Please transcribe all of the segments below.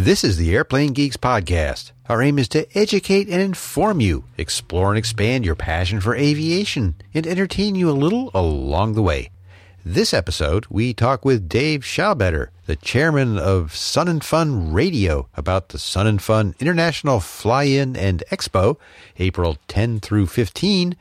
This is the Airplane Geeks Podcast. Our aim is to educate and inform you, explore and expand your passion for aviation, and entertain you a little along the way. This episode, we talk with Dave Schaubetter, the chairman of Sun and Fun Radio, about the Sun and Fun International Fly-In and Expo, April 10 through 15,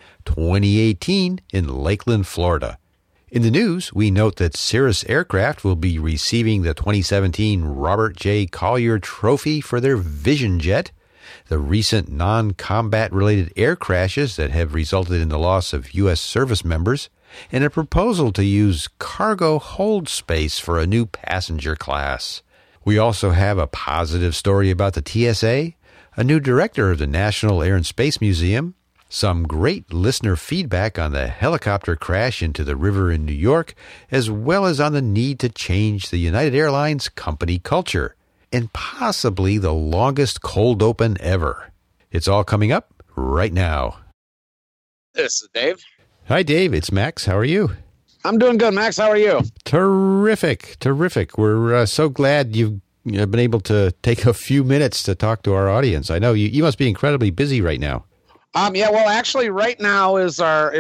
2018, in Lakeland, Florida. In the news, we note that Cirrus Aircraft will be receiving the 2017 Robert J. Collier Trophy for their Vision Jet, the recent non-combat related air crashes that have resulted in the loss of U.S. service members, and a proposal to use cargo hold space for a new passenger class. We also have a positive story about the TSA, a new director of the National Air and Space Museum, some great listener feedback on the helicopter crash into the river in New York, as well as on the need to change the United Airlines company culture, and possibly the longest cold open ever. It's all coming up right now. This is Dave. Hi, Dave. It's Max. How are you? I'm doing good, Max. How are you? Terrific. We're so glad you've been able to take a few minutes to talk to our audience. I know you must be incredibly busy right now. Yeah, well, actually, right now is our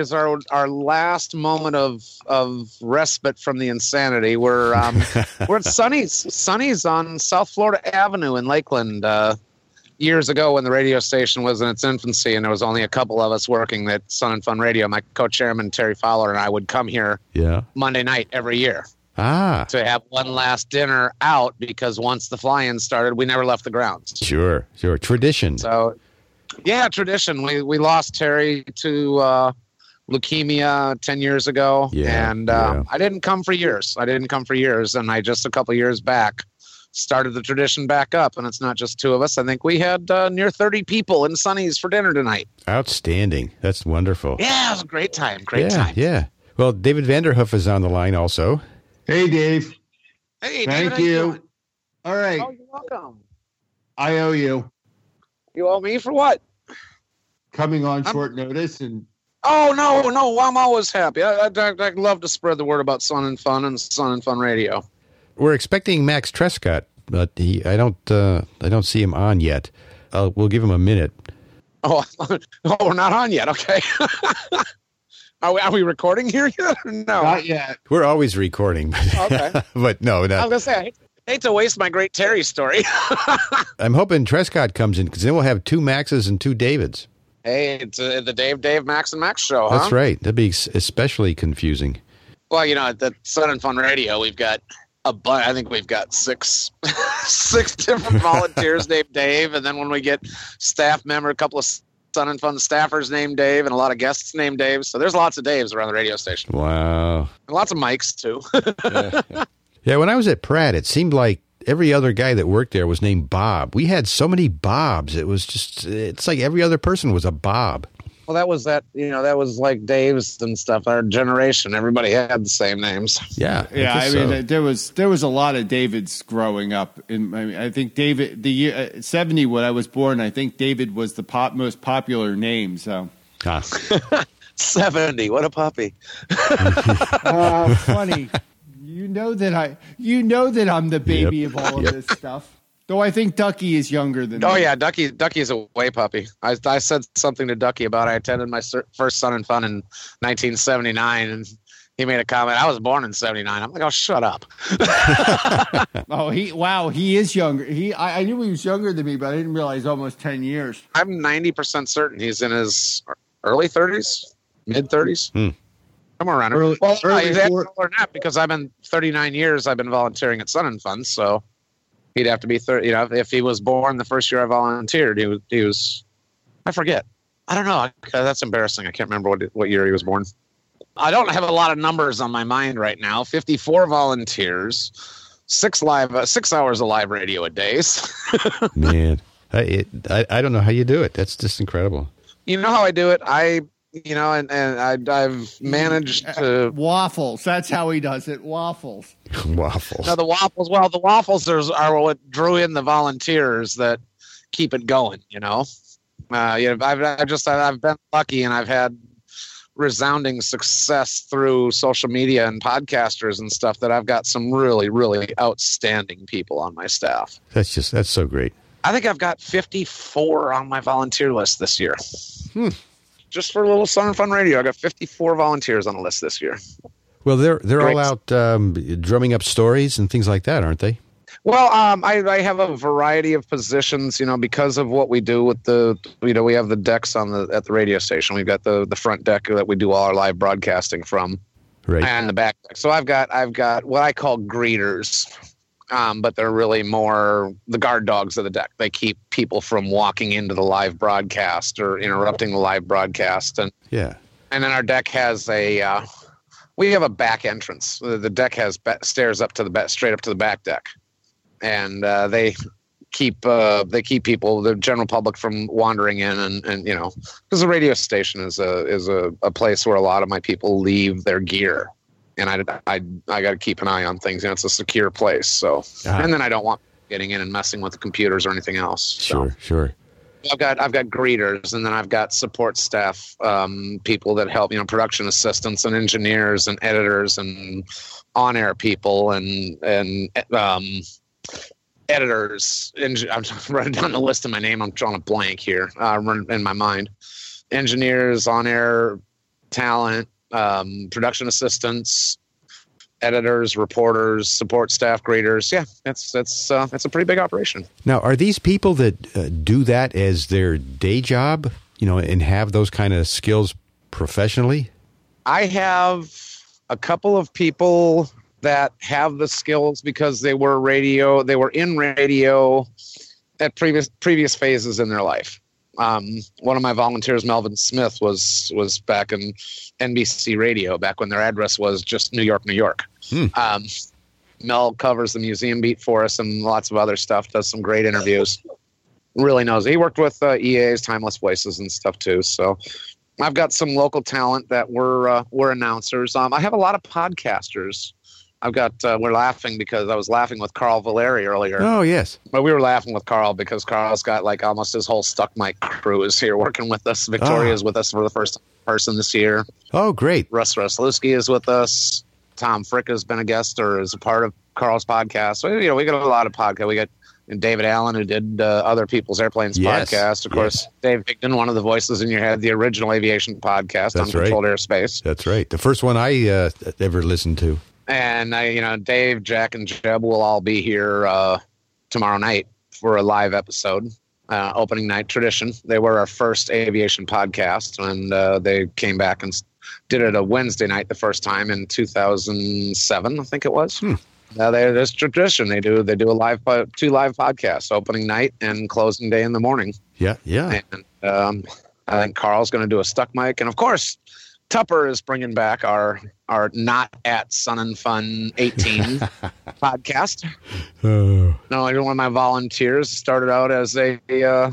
last moment of respite from the insanity. We're at Sonny's on South Florida Avenue in Lakeland. Years ago, when the radio station was in its infancy, and there was only a couple of us working at Sun and Fun Radio, my co-chairman Terry Fowler and I would come here Monday night every year to have one last dinner out, because once the fly-in started, we never left the grounds. Sure, tradition. So. Yeah, tradition. We lost Terry to leukemia 10 years ago, and I didn't come for years. And I just a couple years back started the tradition back up, and it's not just two of us. I think we had near 30 people in Sonny's for dinner tonight. Outstanding. That's wonderful. Yeah, it was a great time. Time. Yeah. Well, David Vanderhoof is on the line also. Hey, Dave. Hey, Thank David, you. All right. Oh, you're welcome. I owe you. You owe me for what? Coming on short notice and. Oh no! I'm always happy. I'd love to spread the word about Sun and Fun and Sun and Fun Radio. We're expecting Max Trescott, but I don't see him on yet. We'll give him a minute. Oh, we're not on yet. Okay. Are we recording here yet? Or no, not yet. We're always recording. Okay, but no. I was gonna say. I hate to waste my great Terry story. I'm hoping Trescott comes in, because then we'll have two Maxes and two Davids. Hey, it's the Dave, Max, and Max show, huh? That's right. That'd be especially confusing. Well, at the Sun and Fun Radio, we've got I think we've got six different volunteers named Dave, and then when we get staff member, a couple of Sun and Fun staffers named Dave, and a lot of guests named Dave. So there's lots of Daves around the radio station. Wow. And lots of Mikes, too. Yeah, when I was at Pratt, it seemed like every other guy that worked there was named Bob. We had so many Bobs. It's like every other person was a Bob. Well, that was like Dave's and stuff. Our generation, everybody had the same names. Yeah. I mean, there was a lot of Davids growing up. I think David, the year 70 when I was born, I think David was the most popular name. So. 70, what a puppy. Funny. You know that I'm the baby of all of this stuff. Though I think Ducky is younger than me. Oh yeah, Ducky's a way puppy. I said something to Ducky about I attended my first Sun and Fun in 1979, and he made a comment. I was born in 79. I'm like, oh, shut up. He is younger. I knew he was younger than me, but I didn't realize almost 10 years. I'm 90% certain he's in his early 30s, mid 30s. Somewhere around here. He's older than that, because I've been 39 years. I've been volunteering at Sun and Fun, so he'd have to be 30. If he was born the first year I volunteered, he was. I forget. I don't know. That's embarrassing. I can't remember what year he was born. I don't have a lot of numbers on my mind right now. 54 volunteers, 6 hours of live radio a day. Man, I don't know how you do it. That's just incredible. You know how I do it? I've managed to waffles. That's how he does it. Waffles. Waffles. No, the waffles. Well, the waffles are what drew in the volunteers that keep it going. I've been lucky, and I've had resounding success through social media and podcasters and stuff that I've got some really, really outstanding people on my staff. That's so great. I think I've got 54 on my volunteer list this year. Just for a little Sun and Fun Radio, I got 54 volunteers on the list this year. Well, they're all out drumming up stories and things like that, aren't they? Well, I have a variety of positions, because of what we do with we have the decks at the radio station. We've got the front deck that we do all our live broadcasting from, right, and the back deck. So I've got what I call greeters. But they're really more the guard dogs of the deck. They keep people from walking into the live broadcast or interrupting the live broadcast. And then our deck has we have a back entrance. The deck has stairs up to straight up to the back deck, and they keep people, the general public, from wandering in and because the radio station is a place where a lot of my people leave their gear. And I got to keep an eye on things. It's a secure place. So, and then I don't want getting in and messing with the computers or anything else. So. Sure. I've got greeters, and then I've got support staff, people that help, production assistants and engineers and editors and on-air people and editors. I'm writing down the list of my name. I'm drawing a blank here in my mind. Engineers, on-air talent. Production assistants, editors, reporters, support staff, graders. Yeah, that's a pretty big operation. Now, are these people that do that as their day job, and have those kind of skills professionally? I have a couple of people that have the skills because they were in radio at previous phases in their life. One of my volunteers, Melvin Smith, was back in NBC Radio back when their address was just New York, New York. Mel covers the museum beat for us and lots of other stuff, does some great interviews. Really knows. He worked with EA's Timeless Voices and stuff too. So I've got some local talent that were announcers. I have a lot of podcasters. I've got, we're laughing because I was laughing with Carl Valeri earlier. Oh, yes. But we were laughing with Carl because Carl's got almost his whole Stuck Mic crew is here working with us. Victoria's with us for the first person this year. Oh, great. Russ Ruslewski is with us. Tom Frick has been a guest or is a part of Carl's podcast. So, we got a lot of podcasts. We got David Allen, who did Other People's Airplanes podcast. Of course, Dave Higdon, one of the voices in your head, the original aviation podcast. That's on Controlled Airspace. That's right. The first one I ever listened to. And Dave, Jack, and Jeb will all be here tomorrow night for a live episode, opening night tradition. They were our first aviation podcast, and they came back and did it a Wednesday night the first time in 2007, I think it was. There's tradition. They do two live podcasts, opening night and closing day in the morning. Yeah. And I think Carl's going to do a Stuck Mic, and of course, Tupper is bringing back our Not at Sun and Fun 18 podcast. No, one of my volunteers started out as a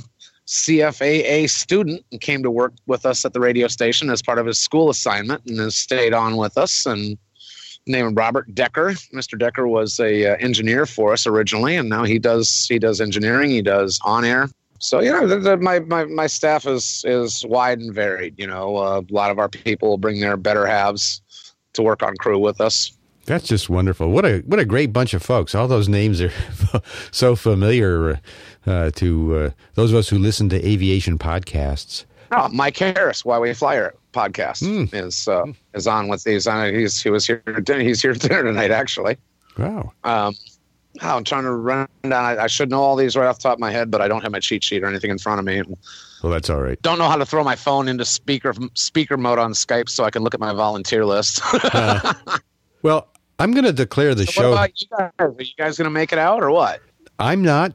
CFAA student and came to work with us at the radio station as part of his school assignment and has stayed on with us. And named Robert Decker. Mr. Decker was a engineer for us originally, and now he does engineering. He does on air. So, my staff is wide and varied. A lot of our people bring their better halves to work on crew with us. That's just wonderful. What a great bunch of folks. All those names are so familiar to those of us who listen to aviation podcasts. Oh, Mike Harris, Why We Fly podcast is on with these. He was here. He's here at dinner tonight, actually. Wow. I'm trying to run down. I should know all these right off the top of my head, but I don't have my cheat sheet or anything in front of me. Well, that's all right. Don't know how to throw my phone into speaker mode on Skype so I can look at my volunteer list. Well, I'm going to declare the show. What about you guys? Are you guys going to make it out or what? I'm not.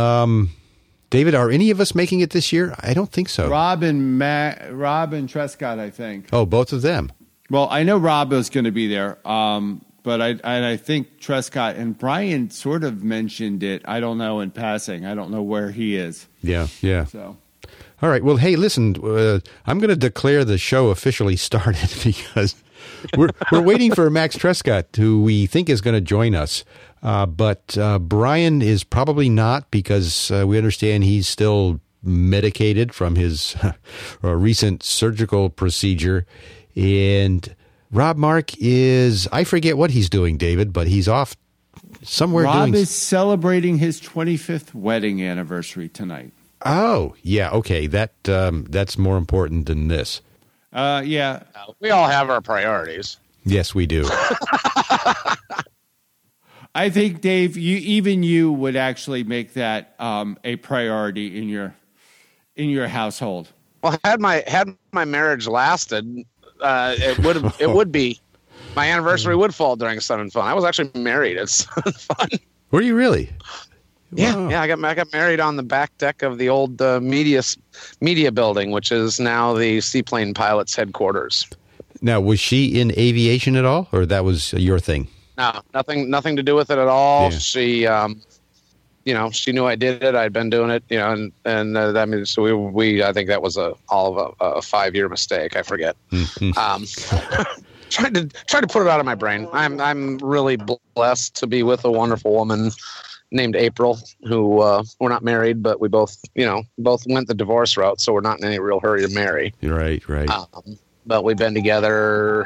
David, are any of us making it this year? I don't think so. Rob and Trescott, I think. Oh, both of them. Well, I know Rob is going to be there. But I think Trescott and Brian sort of mentioned it. I don't know in passing. I don't know where he is. Yeah. So, all right. Well, hey, listen. I'm going to declare the show officially started because we're waiting for Max Trescott, who we think is going to join us. But Brian is probably not because we understand he's still medicated from his recent surgical procedure. And Rob Mark is, I forget what he's doing, David, but he's off somewhere. Rob is celebrating his 25th wedding anniversary tonight. Oh, yeah. Okay. That's more important than this. Yeah. We all have our priorities. Yes, we do. I think, Dave, you would actually make that a priority in your household. Well, had my marriage lasted, it would be. My anniversary would fall during Sun and Fun. I was actually married at Sun and Fun. Were you really? Yeah, wow. Yeah. I got married on the back deck of the old media building, which is now the Seaplane Pilots headquarters. Now, was she in aviation at all, or that was your thing? No, nothing to do with it at all. Yeah. She, she knew I did it. I'd been doing it, and I mean, so we I think that was all of a 5-year mistake. I forget. Tried to put it out of my brain. I'm really blessed to be with a wonderful woman named April, who we're not married, but we both went the divorce route, so we're not in any real hurry to marry. Right. But we've been together,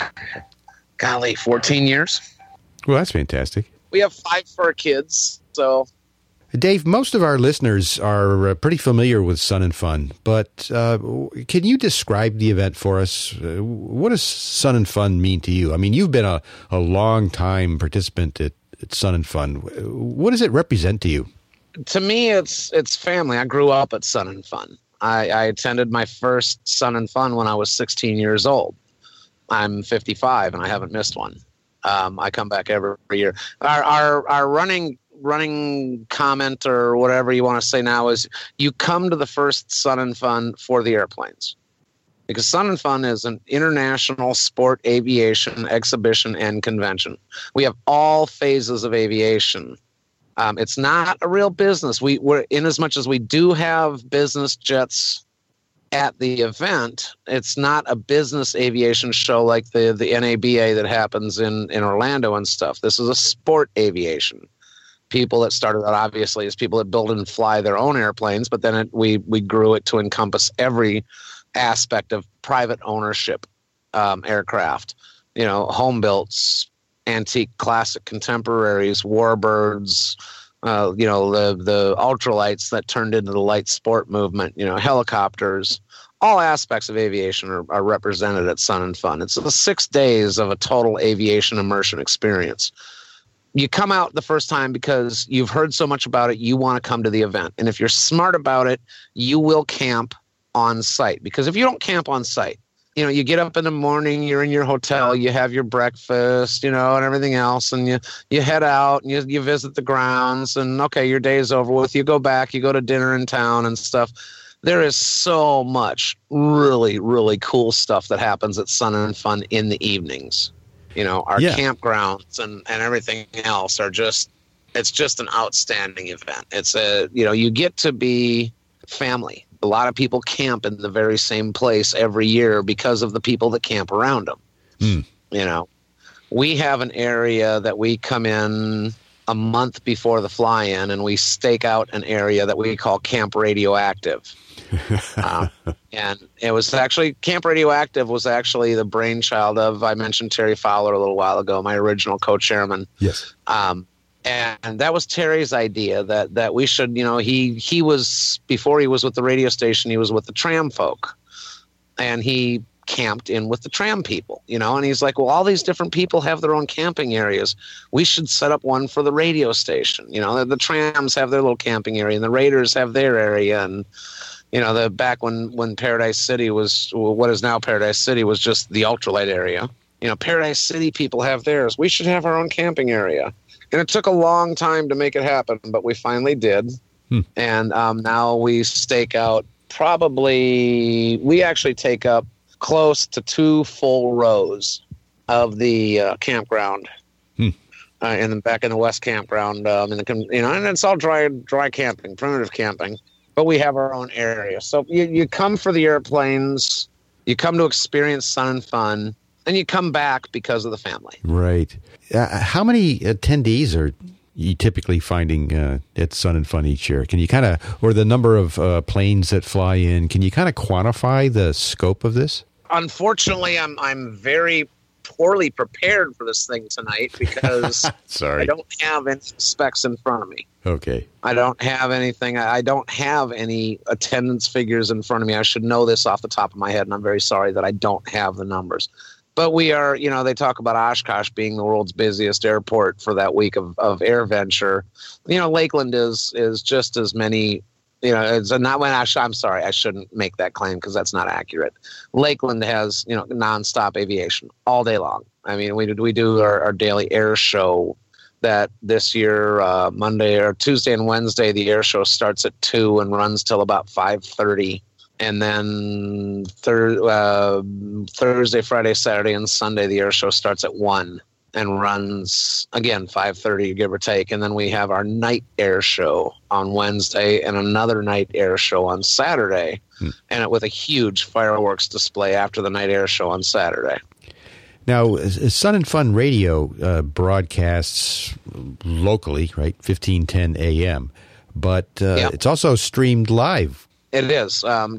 14 years. Well, that's fantastic. We have 5 fur kids, so. Dave, most of our listeners are pretty familiar with Sun and Fun, but can you describe the event for us? What does Sun and Fun mean to you? I mean, you've been a long-time participant at Sun and Fun. What does it represent to you? To me, it's family. I grew up at Sun and Fun. I attended my first Sun and Fun when I was 16 years old. I'm 55, and I haven't missed one. I come back every year. Our running comment or whatever you want to say now is you come to the first Sun and Fun for the airplanes, because Sun and Fun is an international sport aviation exhibition and convention. We have all phases of aviation. It's not a real business. We're in as much as we do have business jets at the event, it's not a business aviation show like the NABA that happens in Orlando and stuff. This is a sport aviation. People that started out obviously as people that build and fly their own airplanes, but then we grew it to encompass every aspect of private ownership aircraft. Home builts, antique, classic, contemporaries, warbirds. The ultralights that turned into the light sport movement. Helicopters. All aspects of aviation are represented at Sun and Fun. It's 6 days of a total aviation immersion experience. You come out the first time because you've heard so much about it, you want to come to the event. And if you're smart about it, you will camp on site. Because if you don't camp on site, you get up in the morning, you're in your hotel, you have your breakfast, and everything else, and you head out and you visit the grounds, and okay, your day is over with. You go back, you go to dinner in town and stuff. There is so much really, really cool stuff that happens at Sun and Fun in the evenings. Our campgrounds and everything else it's just an outstanding event. It's you get to be family. A lot of people camp in the very same place every year because of the people that camp around them. We have an area that we come in a month before the fly-in, and we stake out an area that we call Camp Radioactive. And it was actually, Camp Radioactive was actually the brainchild of, I mentioned Terry Fowler a little while ago, my original co-chairman. Yes. And that was Terry's idea that we should, he was, before he was with the radio station, he was with the tram folk. And he camped in with the tram people, and he's like, well, all these different people have their own camping areas. We should set up one for the radio station. The trams have their little camping area, and the Raiders have their area. And, back when Paradise City was, what is now Paradise City, was just the ultralight area. Paradise City people have theirs. We should have our own camping area. And it took a long time to make it happen, but we finally did. And now we stake out we actually take up close to 2 full rows of the campground. And then back in the West campground, and it's all dry camping, primitive camping. But we have our own area. So you come for the airplanes, you come to experience Sun and Fun, and you come back because of the family. Right. How many attendees are you typically finding at Sun and Fun each year? Can you kind of, or the number of planes that fly in, can you kind of quantify the scope of this? Unfortunately, I'm very poorly prepared for this thing tonight because Sorry. I don't have any specs in front of me. Okay. I don't have anything. I don't have any attendance figures in front of me. I should know this off the top of my head, and I'm very sorry that I don't have the numbers. But we are, they talk about Oshkosh being the world's busiest airport for that week of AirVenture. Lakeland is just as many. I'm sorry, I shouldn't make that claim because that's not accurate. Lakeland has, nonstop aviation all day long. I mean, we do our daily air show that this year, Monday or Tuesday and Wednesday, the air show starts at 2 and runs till about 5:30. And then Thursday, Friday, Saturday, and Sunday, the air show starts at 1 and runs, again, 5:30, give or take. And then we have our night air show on Wednesday and another night air show on Saturday, and with a huge fireworks display after the night air show on Saturday. Now, Sun and Fun Radio broadcasts locally, right, 1510 a.m., but It's also streamed live. It is.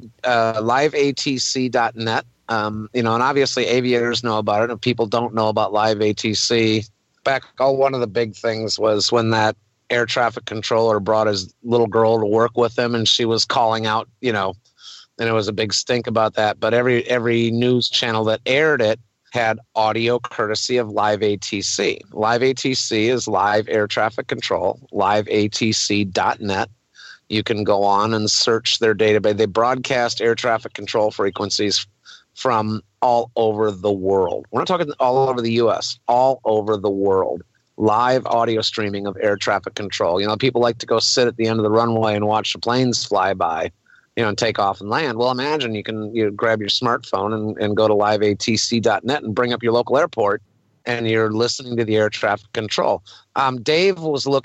Liveatc.net. And obviously aviators know about it, and people don't know about Live ATC. One of the big things was when that air traffic controller brought his little girl to work with him, and she was calling out, and it was a big stink about that. But every news channel that aired it had audio courtesy of Live ATC. Live ATC is Live Air Traffic Control, liveatc.net. You can go on and search their database. They broadcast air traffic control frequencies from all over the world. We're not talking all over the U.S., all over the world. Live audio streaming of air traffic control. People like to go sit at the end of the runway and watch the planes fly by, and take off and land. Well, imagine you grab your smartphone and go to liveatc.net and bring up your local airport, and you're listening to the air traffic control. Dave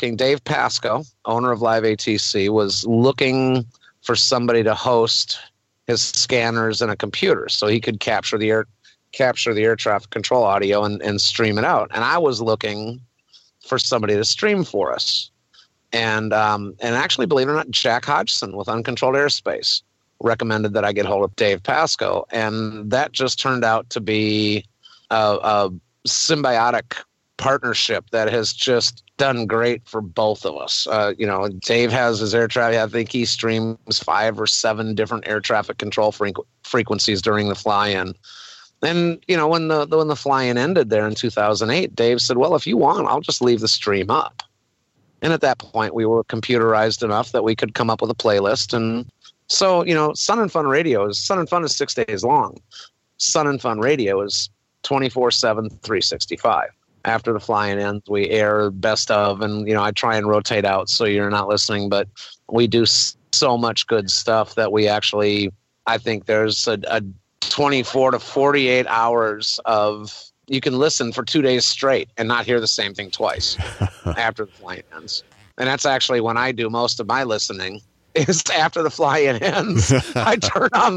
Pasco, owner of Live ATC, was looking for somebody to host his scanners and a computer so he could capture the air traffic control audio and stream it out. And I was looking for somebody to stream for us. And actually, believe it or not, Jack Hodgson with Uncontrolled Airspace recommended that I get hold of Dave Pasco. And that just turned out to be a symbiotic partnership that has just done great for both of us. Dave has his air traffic. I think he streams 5 or 7 different air traffic control frequencies during the fly-in. And when the fly-in ended there in 2008, Dave said, "Well, if you want, I'll just leave the stream up." And at that point, we were computerized enough that we could come up with a playlist. And so, Sun and Fun Radio Sun and Fun is 6 days long. Sun and Fun Radio is 24/7, 365. After the fly-in ends, we air best of, and I try and rotate out so you're not listening. But we do so much good stuff that we actually, I think there's a 24 to 48 hours of you can listen for 2 days straight and not hear the same thing twice after the fly-in ends. And that's actually when I do most of my listening. Is after the fly-in ends. I turn on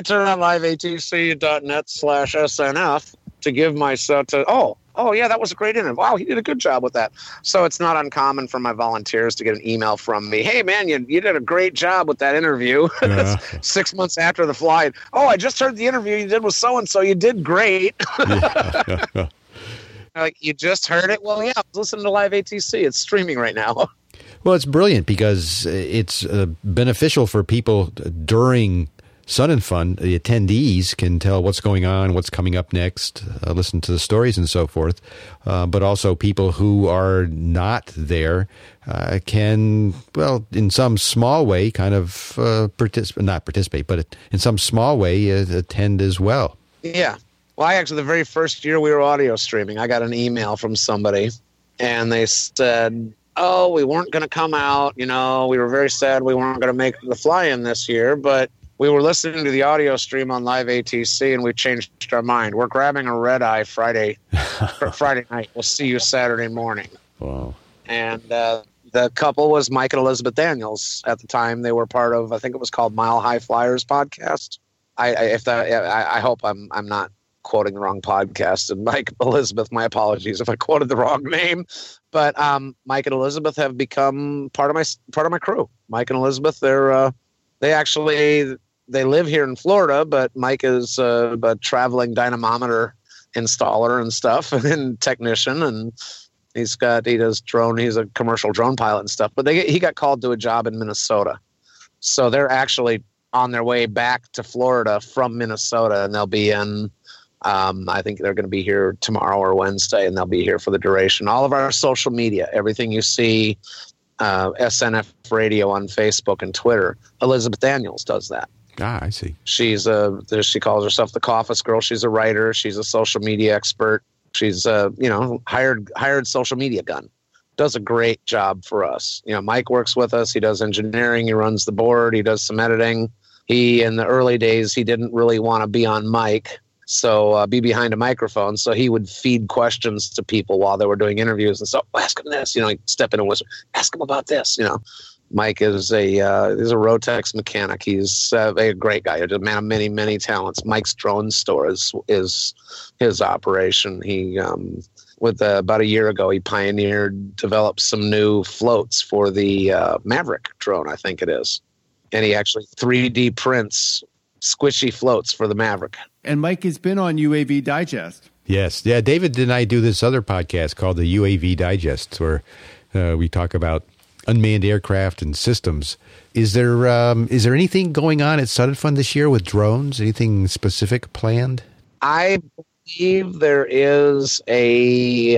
liveatc.net/SNF to give myself to, oh yeah, that was a great interview. Wow, he did a good job with that. So it's not uncommon for my volunteers to get an email from me. Hey man, you did a great job with that interview. 6 months after the flight. Oh, I just heard the interview you did with so-and-so. You did great. Like, you just heard it? Well, yeah, I was listening to Live ATC. It's streaming right now. Well, it's brilliant because it's beneficial for people during Sun and Fun. The attendees can tell what's going on, what's coming up next, listen to the stories and so forth. But also people who are not there can, well, in some small way, kind of not participate, but in some small way attend as well. Yeah. Well, the very first year we were audio streaming, I got an email from somebody, and they said, "Oh, we weren't going to come out. We were very sad we weren't going to make the fly-in this year, but we were listening to the audio stream on Live ATC, and we changed our mind. We're grabbing a red-eye Friday night. We'll see you Saturday morning." Wow. And the couple was Mike and Elizabeth Daniels. At the time, they were part of, I think it was called Mile High Flyers podcast. I hope I'm not quoting the wrong podcast. And Mike, Elizabeth, my apologies if I quoted the wrong name. But Mike and Elizabeth have become part of my crew. Mike and Elizabeth, they actually they live here in Florida, but Mike is a traveling dynamometer installer and stuff and technician, and he does drone. He's a commercial drone pilot and stuff. But he got called to a job in Minnesota, so they're actually on their way back to Florida from Minnesota, and they'll be in. I think they're going to be here tomorrow or Wednesday, and they'll be here for the duration. All of our social media, everything you see. SNF Radio on Facebook and Twitter. Elizabeth Daniels does that. I see. She calls herself the Office Girl. She's a writer. She's a social media expert. She's hired social media gun. Does a great job for us. Mike works with us. He does engineering. He runs the board. He does some editing. In the early days, he didn't really want to be on mic. So be behind a microphone. So he would feed questions to people while they were doing interviews. And so ask him this, he'd step in and whisper, ask him about this. Mike is a Rotex mechanic. He's a great guy. He's a man of many, many talents. Mike's Drone Store is his operation. He, about a year ago, he developed some new floats for the Maverick drone, I think it is. And he actually 3D prints squishy floats for the Maverick. And Mike has been on UAV Digest. Yes. Yeah, David and I do this other podcast called the UAV Digest, where we talk about unmanned aircraft and systems. Is there anything going on at Sun 'n Fun this year with drones? Anything specific planned? I believe there is a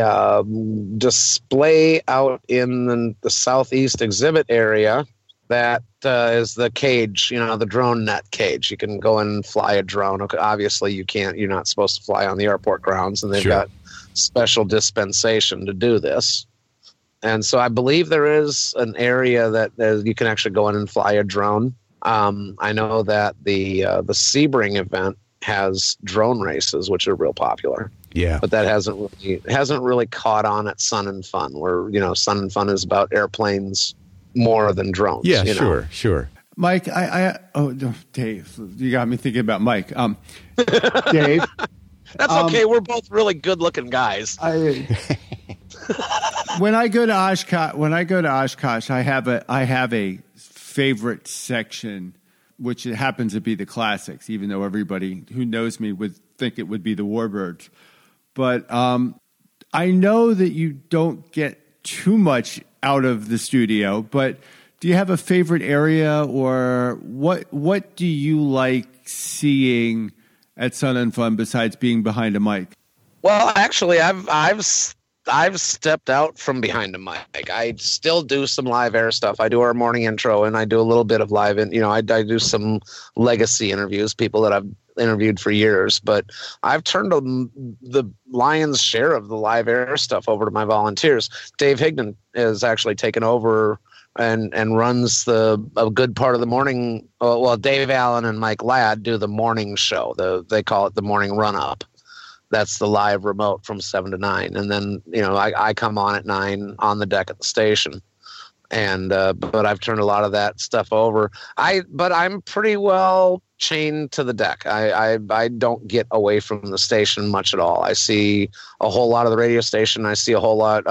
display out in the Southeast exhibit area that is the cage, the drone net cage. You can go and fly a drone. Okay, obviously, you're not supposed to fly on the airport grounds, and they've got special dispensation to do this. And so I believe there is an area that you can actually go in and fly a drone. I know that the Sebring event has drone races, which are real popular. Yeah, but that hasn't really caught on at Sun 'n Fun, where Sun 'n Fun is about airplanes more than drones. Yeah, sure. Mike, Dave, you got me thinking about Mike. Dave, that's okay. We're both really good-looking guys. When I go to Oshkosh, I have a favorite section, which happens to be the classics, even though everybody who knows me would think it would be the Warbirds. But I know that you don't get too much out of the studio, but do you have a favorite area, or what do you like seeing at Sun 'n Fun besides being behind a mic? Well, actually, I've stepped out from behind a mic. I still do some live air stuff. I do our morning intro, and I do a little bit of live. I do some legacy interviews, people that I've interviewed for years. But I've turned the lion's share of the live air stuff over to my volunteers. Dave Higdon has actually taken over and runs a good part of the morning. Well, Dave Allen and Mike Ladd do the morning show. They call it the morning run up. That's the live remote from 7 to 9. And then, I come on at 9 on the deck at the station. And, but I've turned a lot of that stuff over. But I'm pretty well chained to the deck. I don't get away from the station much at all. I see a whole lot of the radio station. I see a whole lot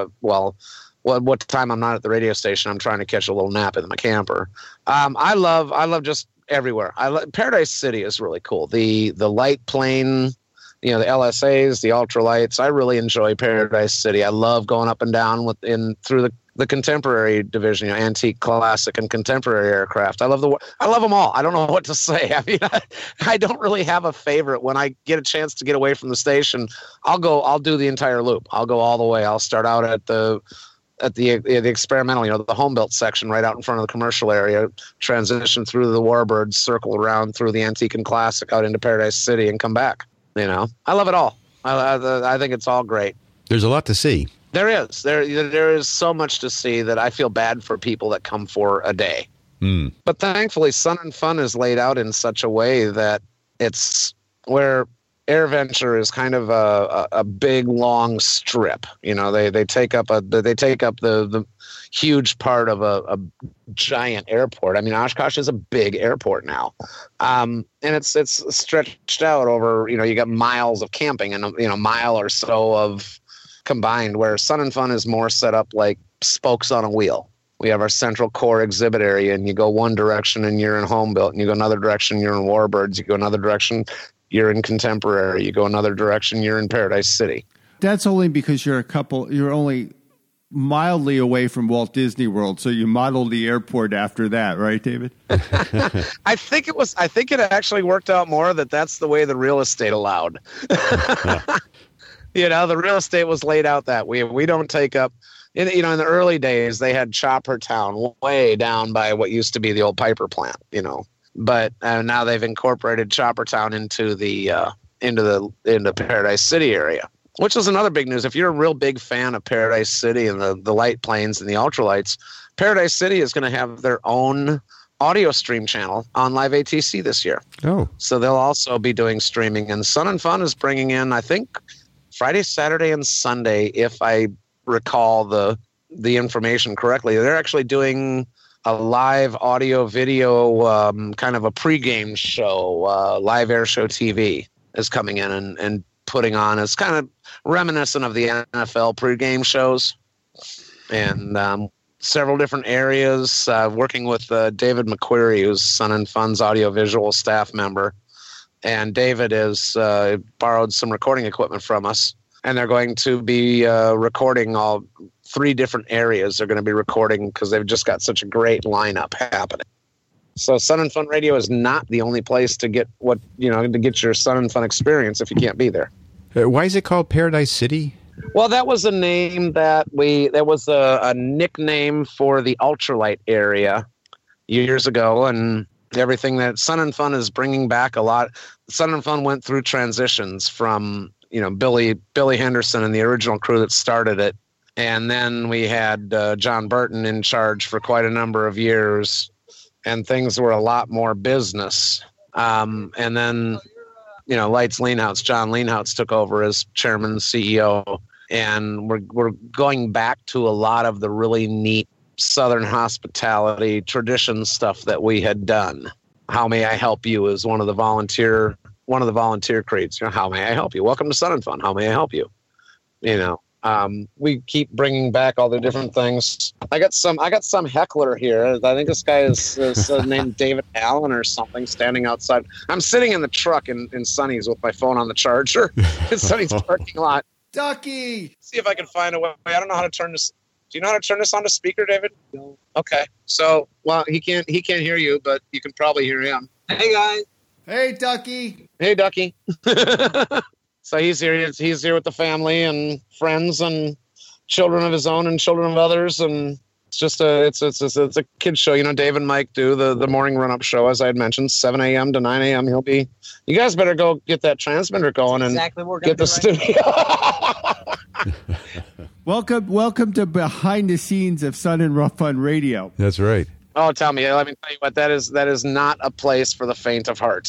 what time I'm not at the radio station, I'm trying to catch a little nap in my camper. I love just everywhere. Paradise City is really cool. The light plane, the LSAs, the ultralights. I really enjoy Paradise City. I love going up and down through the contemporary division, antique, classic, and contemporary aircraft. I love them all. I don't know what to say. I mean, I don't really have a favorite. When I get a chance to get away from the station, I'll do the entire loop. I'll go all the way. I'll start out at the experimental, the home built section right out in front of the commercial area, transition through the Warbirds, circle around through the antique and classic out into Paradise City, and come back. I love it all. I think it's all great. There's a lot to see. There is. There is so much to see that I feel bad for people that come for a day. Mm. But thankfully, Sun 'n Fun is laid out in such a way that it's where AirVenture is kind of a big long strip. They take up the huge part of a giant airport. I mean, Oshkosh is a big airport now, and it's stretched out over. You got miles of camping and a mile or so of combined. Where Sun 'n Fun is more set up like spokes on a wheel. We have our central core exhibit area, and you go one direction and you're in home built, and you go another direction, you're in Warbirds, you go another direction, you're in contemporary, you go another direction, you're in Paradise City. That's only because you're only mildly away from Walt Disney World, so you modeled the airport after that, right, David? I think it actually worked out more that's the way the real estate allowed. The real estate was laid out that way. We don't take up. In the early days, they had Chopper Town way down by what used to be the old Piper plant, But now they've incorporated Chopper Town into into Paradise City area, which is another big news. If you're a real big fan of Paradise City and the light planes and the ultralights, Paradise City is going to have their own audio stream channel on Live ATC this year. Oh. So they'll also be doing streaming. And Sun and Fun is bringing in, I think, Friday, Saturday, and Sunday, if I recall the information correctly. They're actually doing a live audio video kind of a pregame show. Live Air Show TV is coming in and putting on. It's kind of reminiscent of the NFL pregame shows. And several different areas, working with David McQuarrie, who's Sun and Fun's audiovisual staff member. And David has borrowed some recording equipment from us. And they're going to be recording all 3 different areas. They're going to be recording because they've just got such a great lineup happening. So Sun and Fun Radio is not the only place to get to get your Sun and Fun experience if you can't be there. Why is it called Paradise City? Well, that was a name that was a nickname for the ultralight area years ago, and everything that Sun and Fun is bringing back a lot. Sun and Fun went through transitions from Billy Henderson and the original crew that started it. And then we had John Burton in charge for quite a number of years, and things were a lot more business. And then, Lights Leanhouse, John Leanhouse took over as chairman and CEO. And we're going back to a lot of the really neat Southern hospitality tradition stuff that we had done. How May I Help You is one of the volunteer creeds. How may I help you? Welcome to Sun and Fun. How may I help you? We keep bringing back all the different things. I got some heckler here. I think this guy is named David Allen or something, standing outside. I'm sitting in the truck in Sunny's with my phone on the charger in Sunny's parking lot. Ducky! See if I can find a way. I don't know how to turn this. Do you know how to turn this on to speaker, David? No. Okay. So, he can't hear you, but you can probably hear him. Hey, guys. Hey, Ducky. Hey, Ducky. So he's here. He's here with the family and friends and children of his own and children of others, and it's just it's a kid show. Dave and Mike do the morning run up show, as I had mentioned, 7 a.m. to 9 a.m. He'll be. You guys better go get that transmitter going and get the studio. Welcome to behind the scenes of Sun and Fun Radio. That's right. Oh, tell me. Let me tell you what. That is not a place for the faint of heart.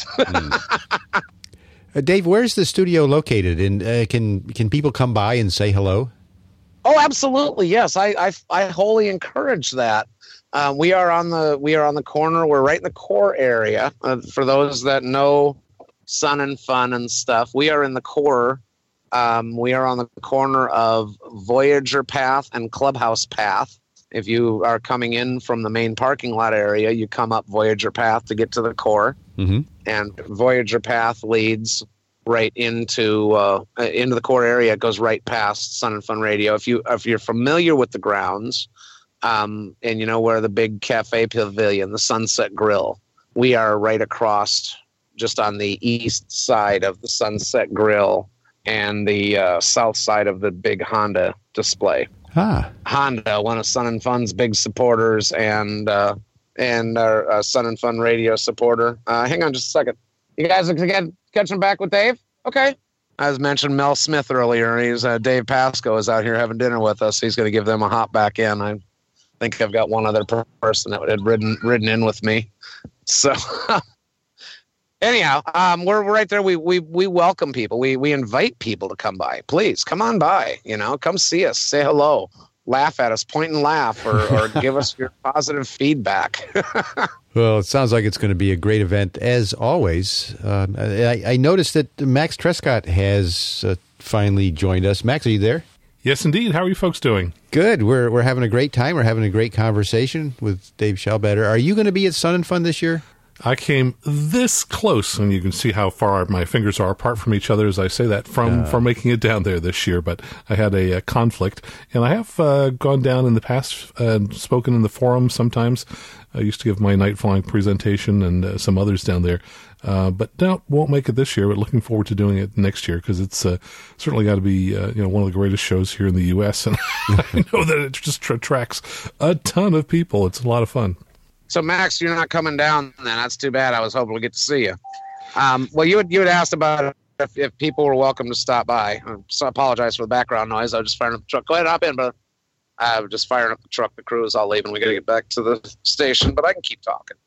Dave, where's the studio located? And can people come by and say hello? Oh, absolutely. Yes, I wholly encourage that. We are on the corner. We're right in the core area. For those that know Sun and Fun and stuff, we are in the core. We are on the corner of Voyager Path and Clubhouse Path. If you are coming in from the main parking lot area, you come up Voyager Path to get to the core. Mm-hmm. And Voyager Path leads right into the core area. It goes right past Sun and Fun Radio. If you're familiar with the grounds, and you know where the big cafe pavilion, the Sunset Grill, we are right across, just on the east side of the Sunset Grill and the south side of the big Honda display. Honda, one of Sun and Fun's big supporters, and our Sun and Fun Radio supporter. Hang on just a second. You guys are catching back with Dave? Okay. As mentioned, Mel Smith earlier. He's Dave Pasco is out here having dinner with us. He's going to give them a hop back in. I think I've got one other person that had ridden in with me. So anyhow, we're right there. We welcome people. We invite people to come by. Please come on by. Come see us. Say hello. Laugh at us. Point and laugh, or give us your positive feedback. Well, it sounds like it's going to be a great event, as always. I noticed that Max Trescott has finally joined us. Max, are you there? Yes, indeed. How are you folks doing? Good. We're having a great time. We're having a great conversation with Dave Schallbatter. Are you going to be at Sun and Fun this year? I came this close, and you can see how far my fingers are apart from each other as I say that from making it down there this year. But I had a conflict, and I have gone down in the past and spoken in the forum sometimes. I used to give my night flying presentation and some others down there. But no, won't make it this year, but looking forward to doing it next year because it's certainly got to be one of the greatest shows here in the U.S. And I know that it just attracts a ton of people. It's a lot of fun. So, Max, you're not coming down then. That's too bad. I was hoping to get to see you. Well, you had asked about if people were welcome to stop by. So I apologize for the background noise. I was just firing up the truck. Go ahead, hop in, brother. I'm just firing up the truck. The crew is all leaving. We got to get back to the station, but I can keep talking.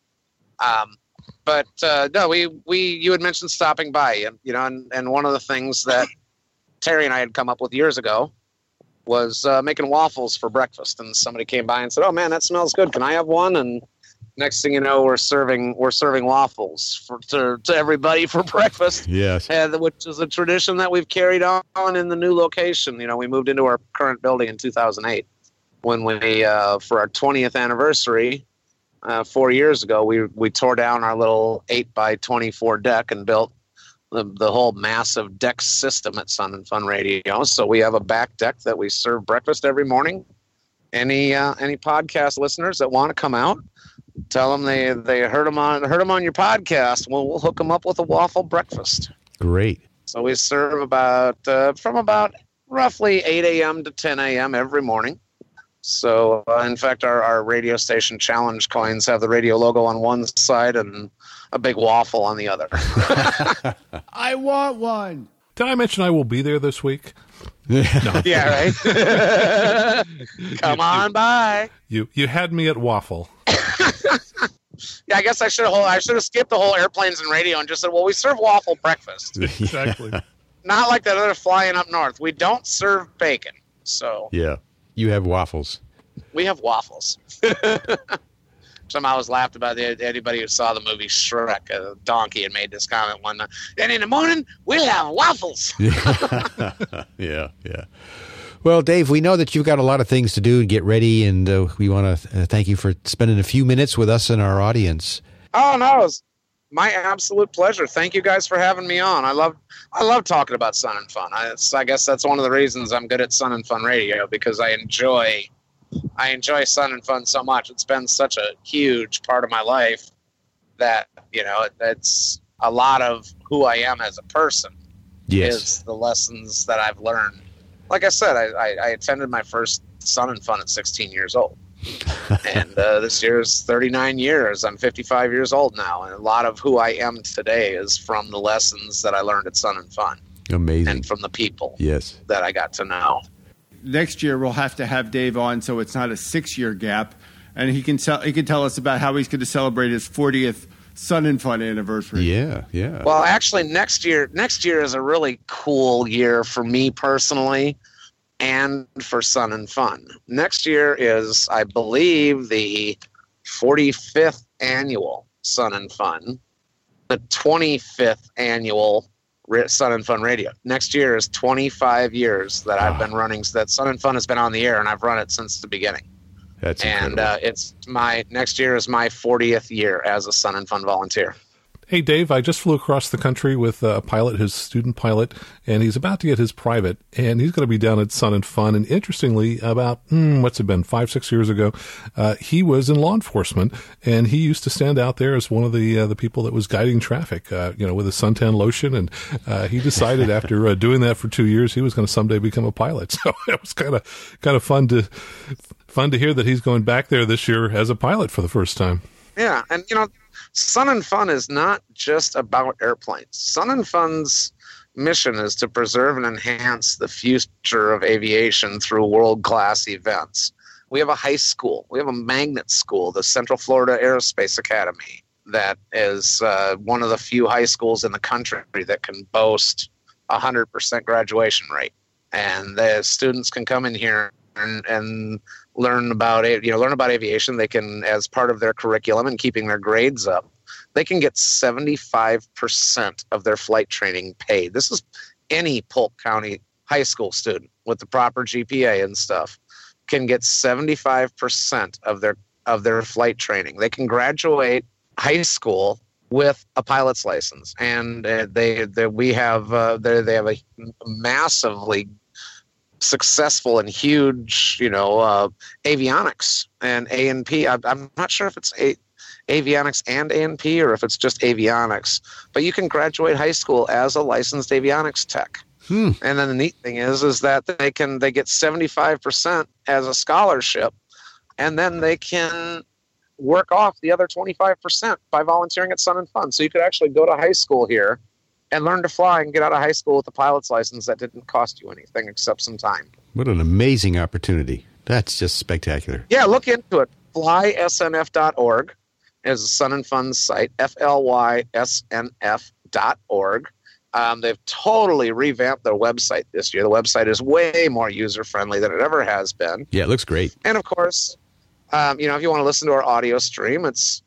But no, you had mentioned stopping by, and one of the things that Terry and I had come up with years ago was making waffles for breakfast. And somebody came by and said, "Oh man, that smells good. Can I have one?" And next thing you know, we're serving waffles to everybody for breakfast. Yes, which is a tradition that we've carried on in the new location. We moved into our current building in 2008 when we for our 20th anniversary. 4 years ago, we tore down our little 8x24 deck and built the whole massive deck system at Sun and Fun Radio. So we have a back deck that we serve breakfast every morning. Any podcast listeners that want to come out, tell them they heard them on your podcast. We'll hook them up with a waffle breakfast. Great. So we serve from about roughly 8 a.m. to 10 a.m. every morning. So, in fact, our radio station challenge coins have the radio logo on one side and a big waffle on the other. I want one. Did I mention I will be there this week? No. Yeah, right? Come on by. You had me at waffle. Yeah, I guess I should have skipped the whole airplanes and radio and just said, well, we serve waffle breakfast. Exactly. Not like that other flying up north. We don't serve bacon. So yeah. You have waffles. We have waffles. Somehow I was laughed about anybody who saw the movie Shrek. A donkey had made this comment one night. And in the morning, we'll have waffles. Yeah. Well, Dave, we know that you've got a lot of things to do and get ready, and we want to thank you for spending a few minutes with us and our audience. Oh, no, it's my absolute pleasure. Thank you guys for having me on. I love talking about Sun and Fun. I guess that's one of the reasons I'm good at Sun and Fun Radio, because I enjoy Sun and Fun so much. It's been such a huge part of my life that, it's a lot of who I am as a person. Yes. Is the lessons that I've learned. Like I said, I attended my first Sun and Fun at 16 years old. And this year is 39 years. I'm 55 years old now. And a lot of who I am today is from the lessons that I learned at Sun and Fun. Amazing. And from the people that I got to know. Next year, we'll have to have Dave on so it's not a 6-year gap. And he can tell us about how he's going to celebrate his 40th Sun and Fun anniversary. Yeah. Well, actually, next year is a really cool year for me personally and for Sun and Fun. Next year is, I believe, the 45th annual Sun and Fun, the 25th annual Sun and Fun Radio. Next year is 25 years that I've been running, that Sun and Fun has been on the air, and I've run it since the beginning. That's incredible. And next year is my 40th year as a Sun and Fun volunteer. Hey, Dave, I just flew across the country with a pilot, his student pilot, and he's about to get his private, and he's going to be down at Sun and Fun. And interestingly, about, 5-6 years ago, he was in law enforcement, and he used to stand out there as one of the people that was guiding traffic, with a suntan lotion. And he decided after doing that for 2 years, he was going to someday become a pilot. So it was kind of fun to hear that he's going back there this year as a pilot for the first time. Yeah, and Sun and Fun is not just about airplanes. Sun and Fun's mission is to preserve and enhance the future of aviation through world-class events. We have a high school. We have a magnet school, the Central Florida Aerospace Academy, that is one of the few high schools in the country that can boast 100% graduation rate. And the students can come in here and learn about aviation. They can, as part of their curriculum and keeping their grades up, they can get 75% of their flight training paid. This is any Polk County high school student with the proper GPA and stuff can get 75% of their flight training. They can graduate high school with a pilot's license, and they have a massively successful and huge, avionics and A&P. I'm not sure if it's avionics and A&P or if it's just avionics, but you can graduate high school as a licensed avionics tech. And then the neat thing is that they get 75% as a scholarship, and then they can work off the other 25% by volunteering at Sun and Fun. So you could actually go to high school here and learn to fly and get out of high school with a pilot's license that didn't cost you anything except some time. What an amazing opportunity. That's just spectacular. Yeah, look into it. FlySNF.org is the Sun and Fun's site, FLYSNF.org. They've totally revamped their website this year. The website is way more user-friendly than it ever has been. Yeah, it looks great. And, of course, if you want to listen to our audio stream, it's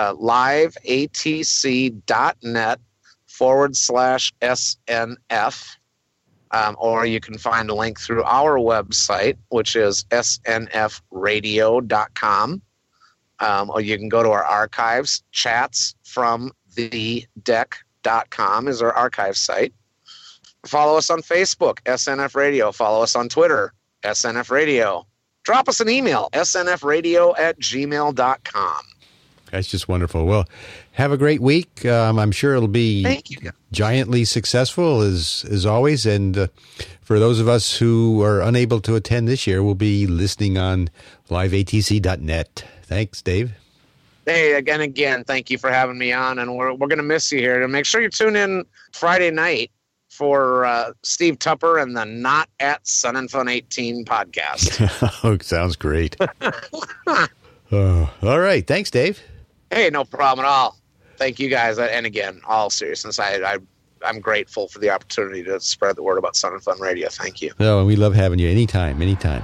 liveatc.net/SNF. Or you can find a link through our website, which is snfradio.com. Or you can go to our archives. Chats from the deck.com is our archive site. Follow us on Facebook, SNF Radio. Follow us on Twitter, SNF Radio. Drop us an email, snfradio@gmail.com. That's just wonderful. Well, have a great week. I'm sure it'll be giantly successful as always. And for those of us who are unable to attend this year, we'll be listening on liveatc.net. Thanks, Dave. Hey, again, thank you for having me on. And we're going to miss you here. And make sure you tune in Friday night for Steve Tupper and the Not at Sun and Fun 18 podcast. Oh, sounds great. All right. Thanks, Dave. Hey, no problem at all. Thank you guys. And again, all seriousness, I'm grateful for the opportunity to spread the word about Sun and Fun Radio. Thank you. Oh, and we love having you anytime.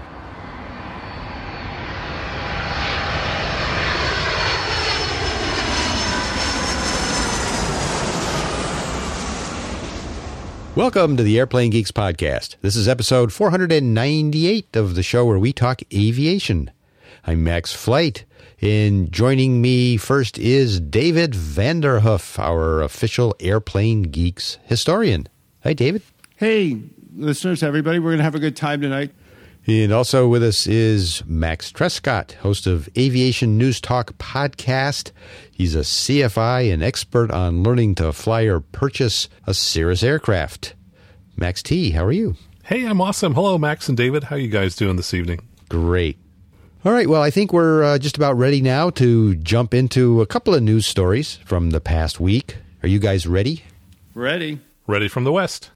Welcome to the Airplane Geeks Podcast. This is episode 498 of the show where we talk aviation. I'm Max Flight, and joining me first is David Vanderhoof, our official Airplane Geeks historian. Hi, David. Hey, listeners, everybody. We're going to have a good time tonight. And also with us is Max Trescott, host of Aviation News Talk podcast. He's a CFI and expert on learning to fly or purchase a Cirrus aircraft. Max T., how are you? Hey, I'm awesome. Hello, Max and David. How are you guys doing this evening? Great. All right, well, I think we're just about ready now to jump into a couple of news stories from the past week. Are you guys ready? Ready. Ready from the West.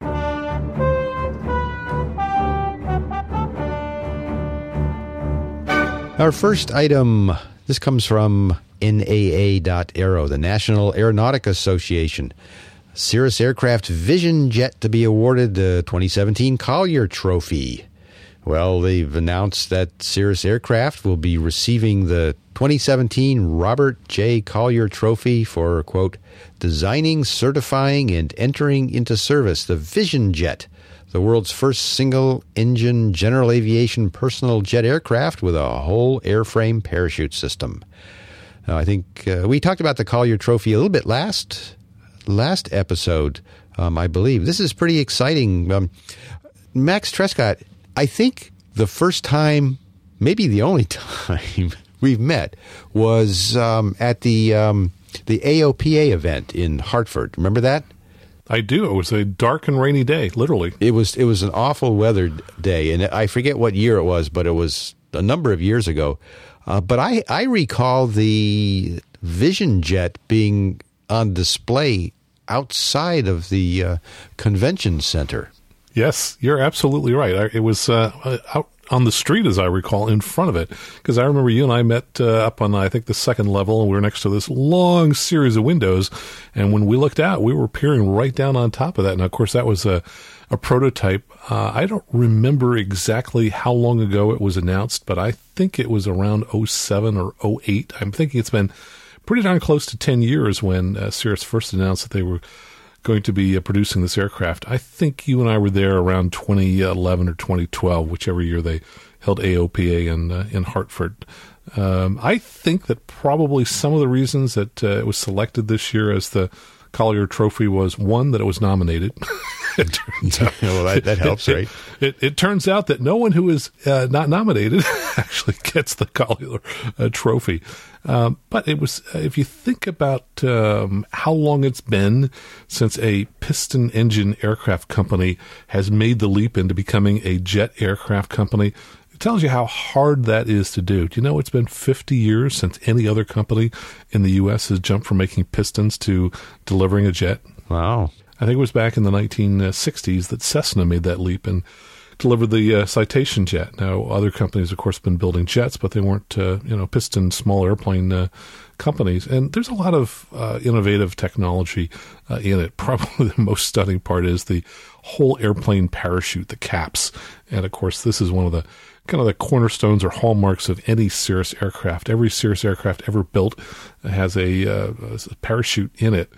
Our first item, this comes from NAA.Aero, the National Aeronautic Association. Cirrus Aircraft Vision Jet to be awarded the 2017 Collier Trophy. Well, they've announced that Cirrus Aircraft will be receiving the 2017 Robert J. Collier Trophy for, quote, designing, certifying, and entering into service the Vision Jet, the world's first single-engine general aviation personal jet aircraft with a whole airframe parachute system. Now, I think we talked about the Collier Trophy a little bit last episode, I believe. This is pretty exciting. Max Trescott, I think the first time, maybe the only time we've met was at the AOPA event in Hartford. Remember that? I do. It was a dark and rainy day, literally. It was an awful weather day, and I forget what year it was, but it was a number of years ago. But I recall the Vision Jet being on display outside of the convention center. Yes, you're absolutely right. It was out on the street, as I recall, in front of it. Because I remember you and I met up on, I think, the second level, and we were next to this long series of windows. And when we looked out, we were peering right down on top of that. And, of course, that was a prototype. I don't remember exactly how long ago it was announced, but I think it was around 07 or 08. I'm thinking it's been pretty darn close to 10 years when Cirrus first announced that they were going to be producing this aircraft. I think you and I were there around 2011 or 2012, whichever year they held AOPA in Hartford. I think that probably some of the reasons that it was selected this year as the Collier Trophy was, one, that it was nominated. It turns out, well, that helps, right? It turns out that no one who is not nominated actually gets the Collier Trophy. But it was, if you think about how long it's been since a piston engine aircraft company has made the leap into becoming a jet aircraft company, it tells you how hard that is to do. Do you know it's been 50 years since any other company in the U.S. has jumped from making pistons to delivering a jet? Wow. I think it was back in the 1960s that Cessna made that leap and delivered the Citation jet. Now, other companies, of course, have been building jets, but they weren't, piston small airplane companies. And there's a lot of innovative technology in it. Probably the most stunning part is the whole airplane parachute, the caps. And, of course, this is one of the kind of the cornerstones or hallmarks of any Cirrus aircraft. Every Cirrus aircraft ever built has a parachute in it.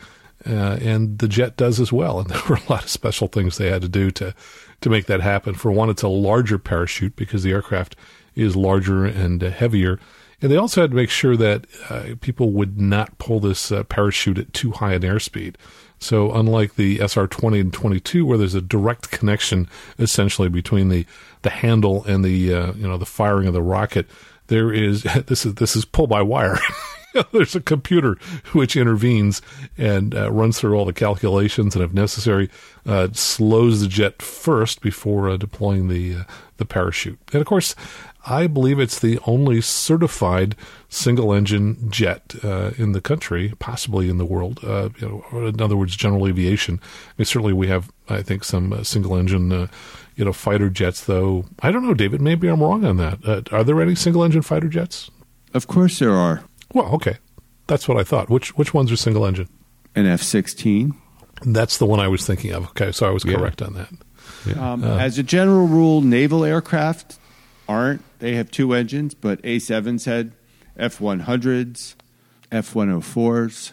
And the jet does as well. And there were a lot of special things they had to do to make that happen. For one, it's a larger parachute because the aircraft is larger and heavier. And they also had to make sure that people would not pull this parachute at too high an airspeed. So unlike the SR-20 and 22, where there's a direct connection essentially between the handle and the firing of the rocket, there is this is pull by wire. There's a computer which intervenes and runs through all the calculations, and if necessary, slows the jet first before deploying the parachute. And of course, I believe it's the only certified single-engine jet in the country, possibly in the world. In other words, general aviation. I mean, certainly we have, I think, some single-engine, fighter jets. Though I don't know, David. Maybe I'm wrong on that. Are there any single-engine fighter jets? Of course, there are. Well, okay, that's what I thought. Which ones are single-engine? An F-16. That's the one I was thinking of. Okay, so I was correct on that. Yeah. As a general rule, naval aircraft aren't. They have two engines, but A-7s had F-100s, F-104s.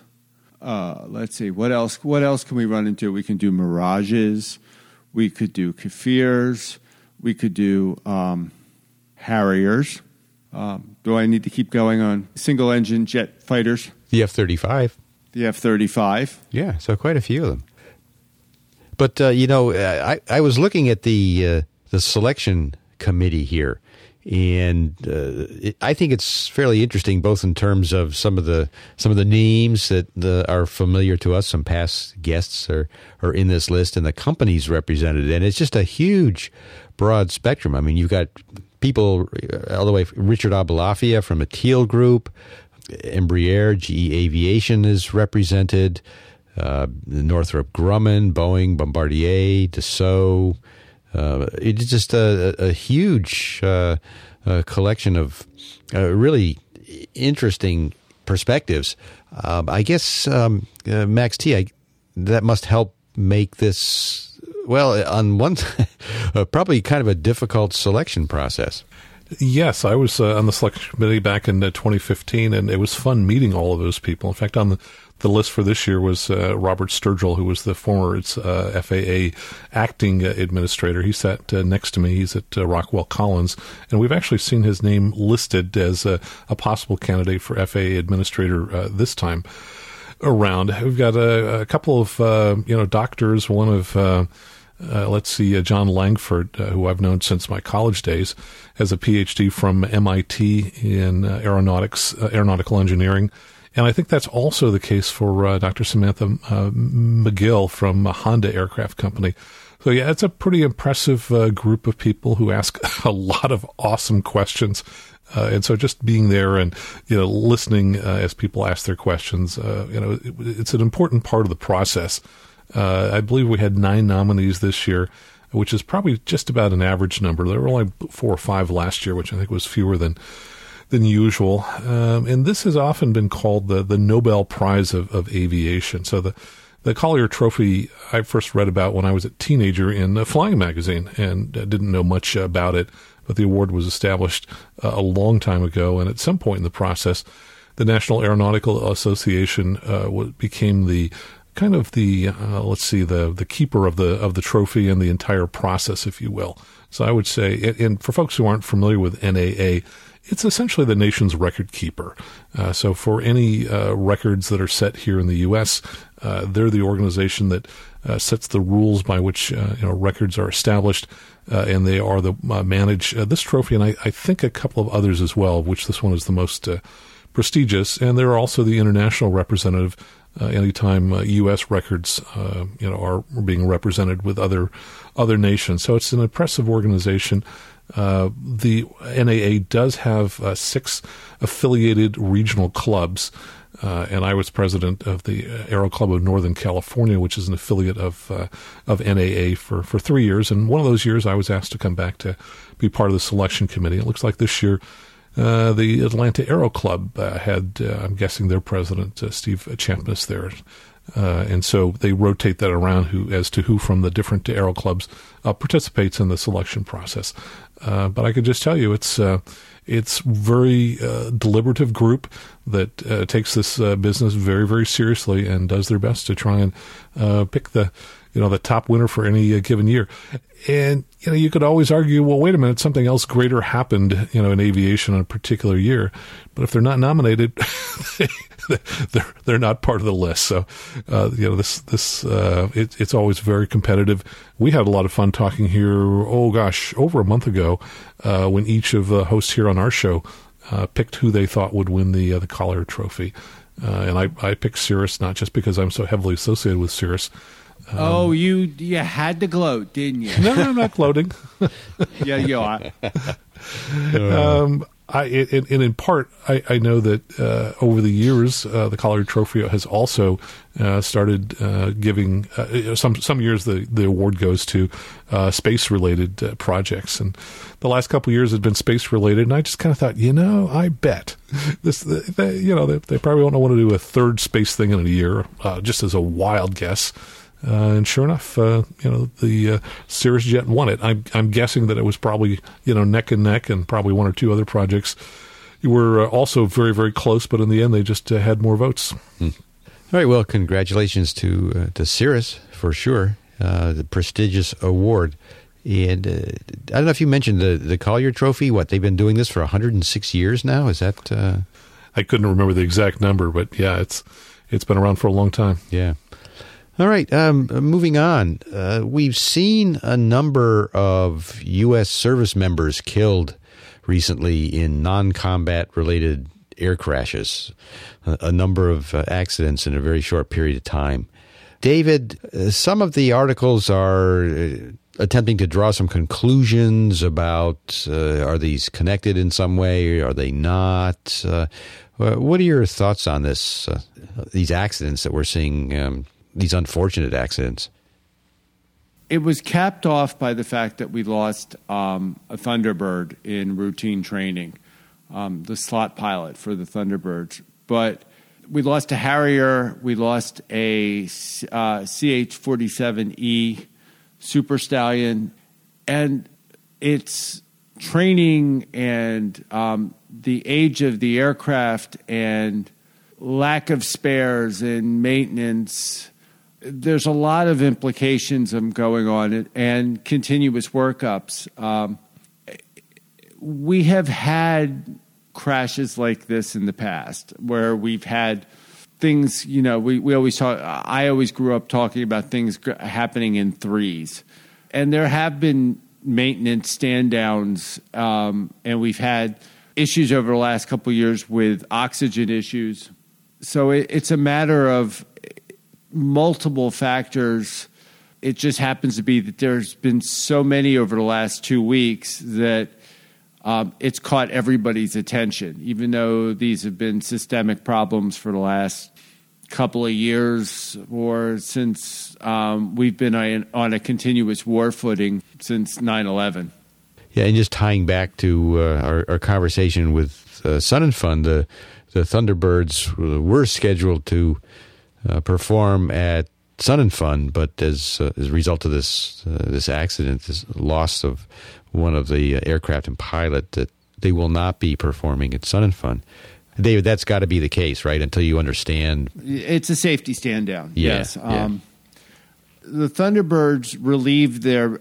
Let's see, what else can we run into? We can do Mirages. We could do Kafirs. We could do Harriers. Do I need to keep going on single-engine jet fighters? The F-35. The F-35. Yeah, so quite a few of them. But, I was looking at the selection committee here, and I think it's fairly interesting, both in terms of some of the names that are familiar to us. Some past guests are in this list, and the companies represented. And it's just a huge, broad spectrum. I mean, you've got people all the way from Richard Abulafia from a Teal Group, Embraer, GE Aviation is represented, Northrop Grumman, Boeing, Bombardier, Dassault. It's just a huge collection of really interesting perspectives. I guess, Max T, that must help make this, well, on one probably kind of a difficult selection process. Yes, I was on the selection committee back in 2015, and it was fun meeting all of those people. In fact, on the list for this year was Robert Sturgill, who was the former FAA acting administrator. He sat next to me. He's at Rockwell Collins, and we've actually seen his name listed as a possible candidate for FAA administrator this time around. We've got a couple of doctors. One of John Langford, who I've known since my college days, has a PhD from MIT in aeronautical engineering. And I think that's also the case for Dr. Samantha McGill from Honda Aircraft Company. So, yeah, it's a pretty impressive group of people who ask a lot of awesome questions. And so just being there and, listening as people ask their questions, it's an important part of the process. I believe we had 9 nominees this year, which is probably just about an average number. There were only 4 or 5 last year, which I think was fewer than usual. And this has often been called the Nobel Prize of Aviation. So the Collier Trophy I first read about when I was a teenager in a flying magazine and didn't know much about it, but the award was established a long time ago. And at some point in the process, the National Aeronautical Association became the kind of the the keeper of the trophy and the entire process, if you will. So I would say, and for folks who aren't familiar with NAA, it's essentially the nation's record keeper. So for any records that are set here in the U.S., they're the organization that sets the rules by which records are established, and they are the manage this trophy, and I think a couple of others as well, of which this one is the most prestigious. And they're also the international representative. Anytime U.S. records, are being represented with other nations, so it's an impressive organization. The NAA does have 6 affiliated regional clubs, and I was president of the Aero Club of Northern California, which is an affiliate of NAA for 3 years. And one of those years, I was asked to come back to be part of the selection committee. It looks like this year, the Atlanta Aero Club had, I'm guessing, their president, Steve Champness, there. And so they rotate that around as to who from the different aero clubs participates in the selection process. But I could just tell you it's very deliberative group that takes this business very, very seriously and does their best to try and pick the top winner for any given year. And, you could always argue, well, wait a minute, something else greater happened, in aviation in a particular year. But if they're not nominated, they're not part of the list. So, it's always very competitive. We had a lot of fun talking here, over a month ago, when each of the hosts here on our show picked who they thought would win the Collier Trophy. And I picked Cirrus, not just because I'm so heavily associated with Cirrus. You had to gloat, didn't you? No, I'm not gloating. Yeah, you are. In part, I know that over the years, the Collier Trophy has also started giving some years the award goes to space-related projects, and the last couple of years has been space-related. And I just kind of thought, I bet they probably don't want to do a third space thing in a year, just as a wild guess. And sure enough, the Cirrus Jet won it. I'm guessing that it was probably, neck and neck, and probably one or two other projects were also very, very close, but in the end, they just had more votes. All right. Well, congratulations to Cirrus for sure. The prestigious award. And I don't know if you mentioned the Collier Trophy. They've been doing this for 106 years now? Is that? I couldn't remember the exact number, but yeah, it's been around for a long time. Yeah. All right, moving on. We've seen a number of U.S. service members killed recently in non-combat related air crashes, a number of accidents in a very short period of time. David, some of the articles are attempting to draw some conclusions about are these connected in some way, are they not? What are your thoughts on this? These accidents that we're seeing, these unfortunate accidents? It was capped off by the fact that we lost a Thunderbird in routine training, the slot pilot for the Thunderbirds. But we lost a Harrier, we lost a CH-47E Super Stallion, and it's training and the age of the aircraft and lack of spares and maintenance. There's a lot of implications going on and continuous workups. We have had crashes like this in the past where we've had things, we always talk, I always grew up talking about things happening in threes. And there have been maintenance stand downs, and we've had issues over the last couple of years with oxygen issues. So it's a matter of multiple factors. It just happens to be that there's been so many over the last 2 weeks that it's caught everybody's attention, even though these have been systemic problems for the last couple of years or since we've been on a continuous war footing since 9/11. Yeah, and just tying back to our conversation with Sun and Fun, the Thunderbirds were scheduled to perform at Sun and Fun, but as a result of this accident, this loss of one of the aircraft and pilot, that they will not be performing at Sun and Fun. David, that's got to be the case, right? Until you understand. It's a safety stand down. Yeah, yes. The Thunderbirds relieved their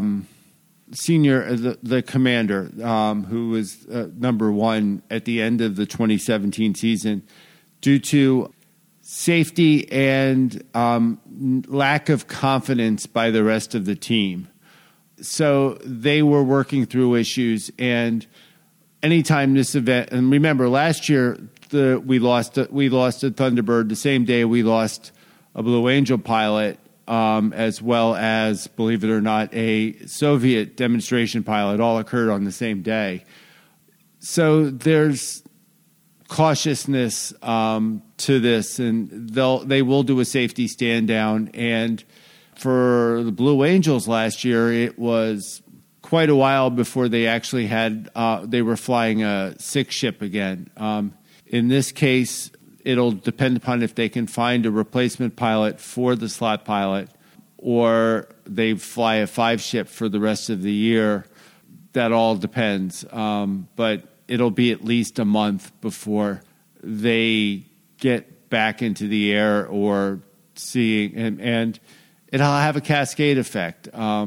senior, the commander, who was number one at the end of the 2017 season, due to safety and lack of confidence by the rest of the team. So they were working through issues, and anytime this event, and remember last year we lost a Thunderbird the same day we lost a Blue Angel pilot, as well as, believe it or not, a Soviet demonstration pilot. All occurred on the same day. So there's cautiousness to this, and they will do a safety stand down. And for the Blue Angels last year, it was quite a while before they actually had they were flying a six ship again. In this case, it'll depend upon if they can find a replacement pilot for the slot pilot, or they fly a five ship for the rest of the year. That all depends. But it'll be at least a month before they get back into the air or seeing, and it'll have a cascade effect.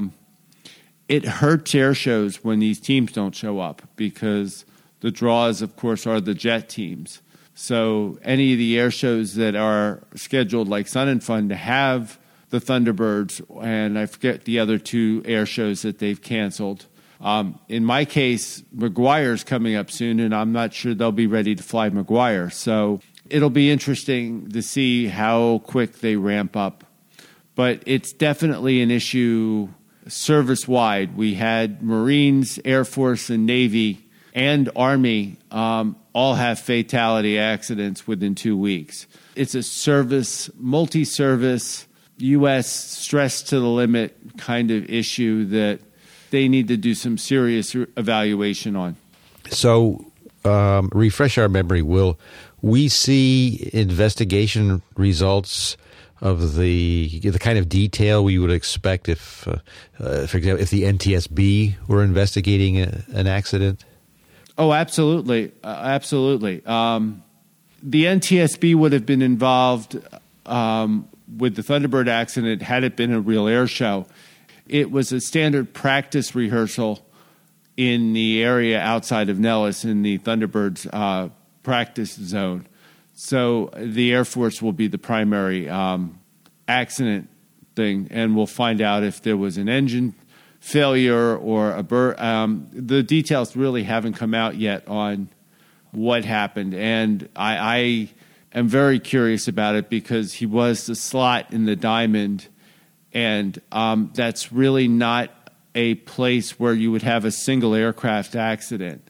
It hurts air shows when these teams don't show up, because the draws, of course, are the jet teams. So any of the air shows that are scheduled, like Sun and Fun, to have the Thunderbirds, and I forget the other two air shows that they've canceled. In my case, McGuire's coming up soon, and I'm not sure they'll be ready to fly McGuire. So it'll be interesting to see how quick they ramp up. But it's definitely an issue service-wide. We had Marines, Air Force, and Navy and Army all have fatality accidents within 2 weeks. It's a service, multi-service, U.S. stress to the limit kind of issue that they need to do some serious evaluation on. So, refresh our memory. Will we see investigation results of the kind of detail we would expect if, for example, if the NTSB were investigating an accident? Oh, absolutely. Absolutely. The NTSB would have been involved with the Thunderbird accident had it been a real air show. It was a standard practice rehearsal in the area outside of Nellis in the Thunderbirds practice zone. So the Air Force will be the primary accident thing, and we'll find out if there was an engine failure or a the details really haven't come out yet on what happened, and I am very curious about it, because he was the slot in the Diamond, and that's really not a place where you would have a single aircraft accident.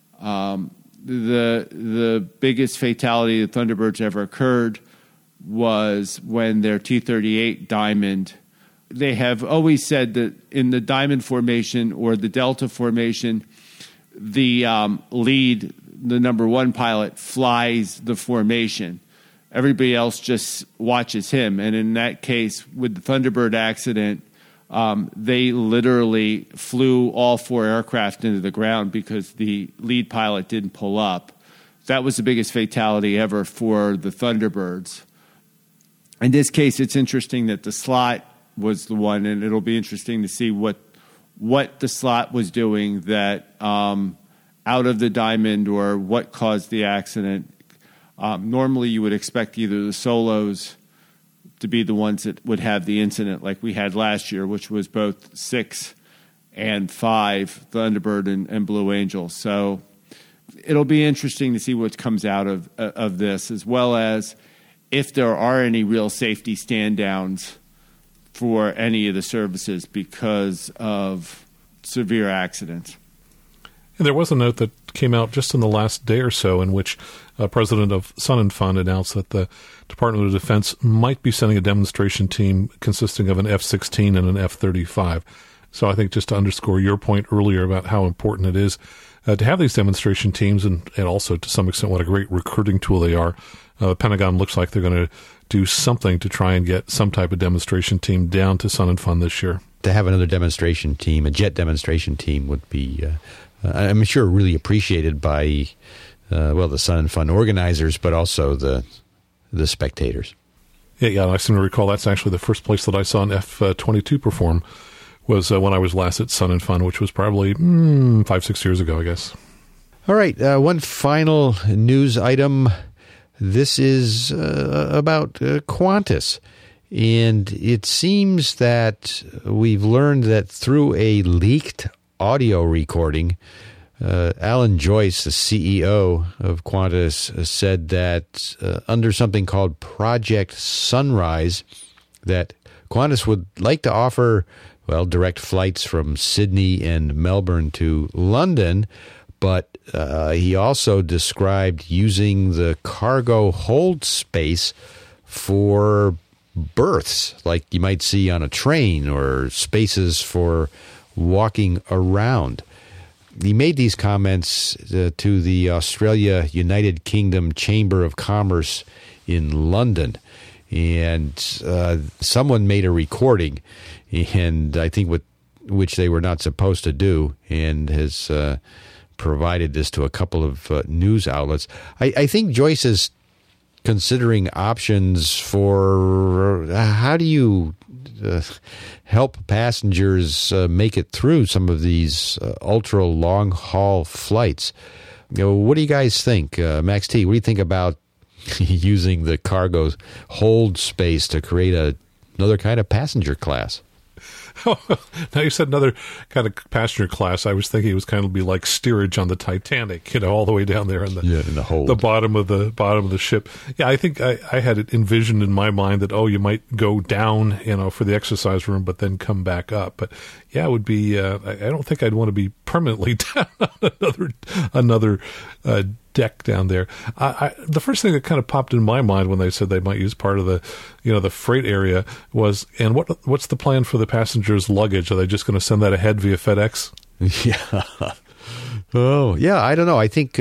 The biggest fatality the Thunderbirds ever occurred was when their T-38 Diamond. They have always said that in the Diamond formation or the Delta formation, the lead, the number one pilot, flies the formation. Everybody else just watches him. And in that case, with the Thunderbird accident, they literally flew all four aircraft into the ground because the lead pilot didn't pull up. That was the biggest fatality ever for the Thunderbirds. In this case, it's interesting that the slot was the one, and it'll be interesting to see what the slot was doing that out of the Diamond, or what caused the accident. Normally, you would expect either the solos to be the ones that would have the incident like we had last year, which was both 6 and 5, Thunderbird and Blue Angel. So it'll be interesting to see what comes out of this, as well as if there are any real safety stand-downs for any of the services because of severe accidents. And there was a note that came out just in the last day or so in which President of Sun and Fun announced that the Department of Defense might be sending a demonstration team consisting of an F-16 and an F-35. So I think just to underscore your point earlier about how important it is to have these demonstration teams, and also to some extent what a great recruiting tool they are, the Pentagon looks like they're going to do something to try and get some type of demonstration team down to Sun and Fun this year. To have another demonstration team, a jet demonstration team, would be, I'm sure, really appreciated by the Sun and Fun organizers, but also the spectators. Yeah, I seem to recall that's actually the first place that I saw an F-22 perform was when I was last at Sun and Fun, which was probably 5-6 years ago, I guess. All right, one final news item. This is about Qantas. And it seems that we've learned that through a leaked audio recording, Alan Joyce, the CEO of Qantas, said that under something called Project Sunrise, that Qantas would like to offer, direct flights from Sydney and Melbourne to London, but he also described using the cargo hold space for berths like you might see on a train or spaces for walking around. He made these comments to the Australia United Kingdom Chamber of Commerce in London, and someone made a recording, and I think which they were not supposed to do, and has provided this to a couple of news outlets. I think Joyce is considering options for how do you help passengers make it through some of these ultra long haul flights. What do you guys think? Max T, what do you think about using the cargo hold space to create another kind of passenger class? Now you said another kind of passenger class. I was thinking it was kind of be like steerage on the Titanic, all the way down there in the hold, the bottom of the ship. Yeah, I think I had it envisioned in my mind that you might go down, for the exercise room, but then come back up. But yeah, it would be. I don't think I'd want to be permanently down on another deck down there. The first thing that kind of popped in my mind when they said they might use part of the, the freight area was, and what's the plan for the passengers' luggage? Are they just going to send that ahead via FedEx? Yeah. Oh, yeah. I don't know. I think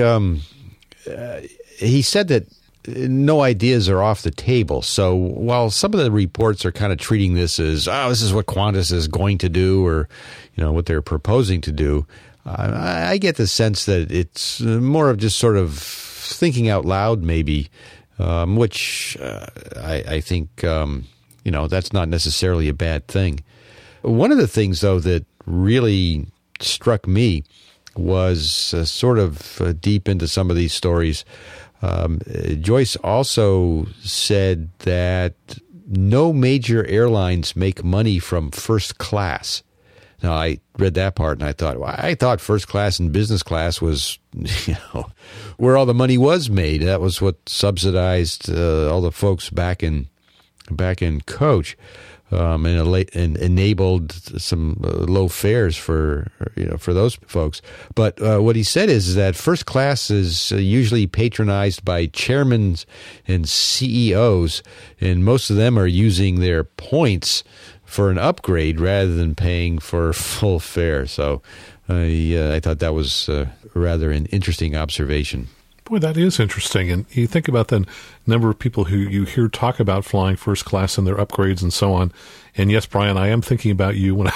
he said that no ideas are off the table. So while some of the reports are kind of treating this as, this is what Qantas is going to do, or what they're proposing to do, I get the sense that it's more of just sort of thinking out loud, maybe, which I think, that's not necessarily a bad thing. One of the things, though, that really struck me was sort of deep into some of these stories. Joyce also said that no major airlines make money from first class. Now, I read that part and I thought first class and business class was, where all the money was made. That was what subsidized all the folks back in coach, and enabled some low fares for those folks. But what he said is that first class is usually patronized by chairmen and CEOs, and most of them are using their points for an upgrade rather than paying for full fare. So I thought that was rather an interesting observation. Boy, that is interesting. And you think about the number of people who you hear talk about flying first class and their upgrades and so on. And yes, Brian, I am thinking about you when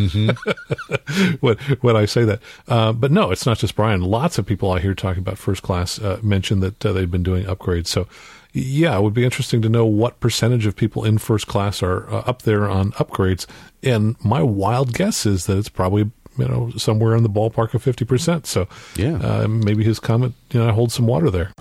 when I say that. But no, it's not just Brian. Lots of people I hear talking about first class mention that they've been doing upgrades. So yeah, it would be interesting to know what percentage of people in first class are up there on upgrades. And my wild guess is that it's probably, somewhere in the ballpark of 50%. So yeah, maybe his comment, holds some water there.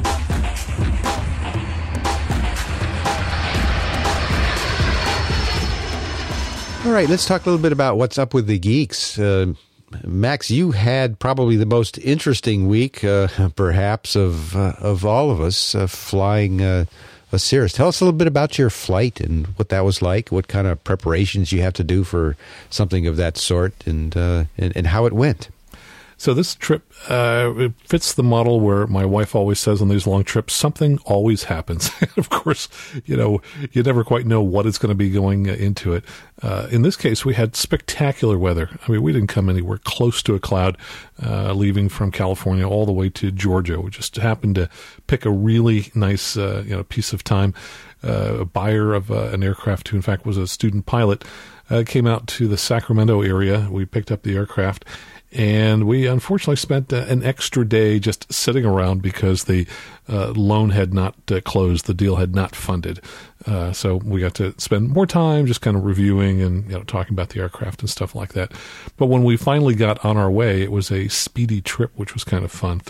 All right, let's talk a little bit about what's up with the geeks. Max, you had probably the most interesting week, perhaps, of all of us flying a Cirrus. Tell us a little bit about your flight and what that was like, what kind of preparations you have to do for something of that sort, and how it went. So this trip, it fits the model where my wife always says on these long trips, something always happens. Of course, you never quite know what is going to be going into it. In this case, we had spectacular weather. I mean, we didn't come anywhere close to a cloud, leaving from California all the way to Georgia. We just happened to pick a really nice, piece of time. A buyer of an aircraft who, in fact, was a student pilot, came out to the Sacramento area. We picked up the aircraft. And we unfortunately spent an extra day just sitting around because the loan had not closed, the deal had not funded. So we got to spend more time just kind of reviewing and talking about the aircraft and stuff like that. But when we finally got on our way, it was a speedy trip, which was kind of fun.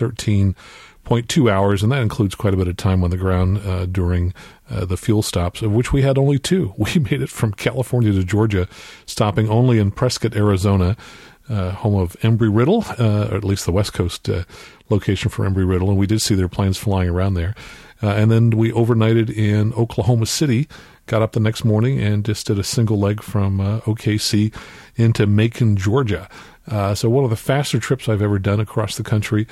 13.2 hours, and that includes quite a bit of time on the ground during the fuel stops, of which we had only 2. We made it from California to Georgia, stopping only in Prescott, Arizona, home of Embry-Riddle, or at least the West Coast location for Embry-Riddle, and we did see their planes flying around there. And then we overnighted in Oklahoma City, got up the next morning, and just did a single leg from OKC into Macon, Georgia. So one of the faster trips I've ever done across the country.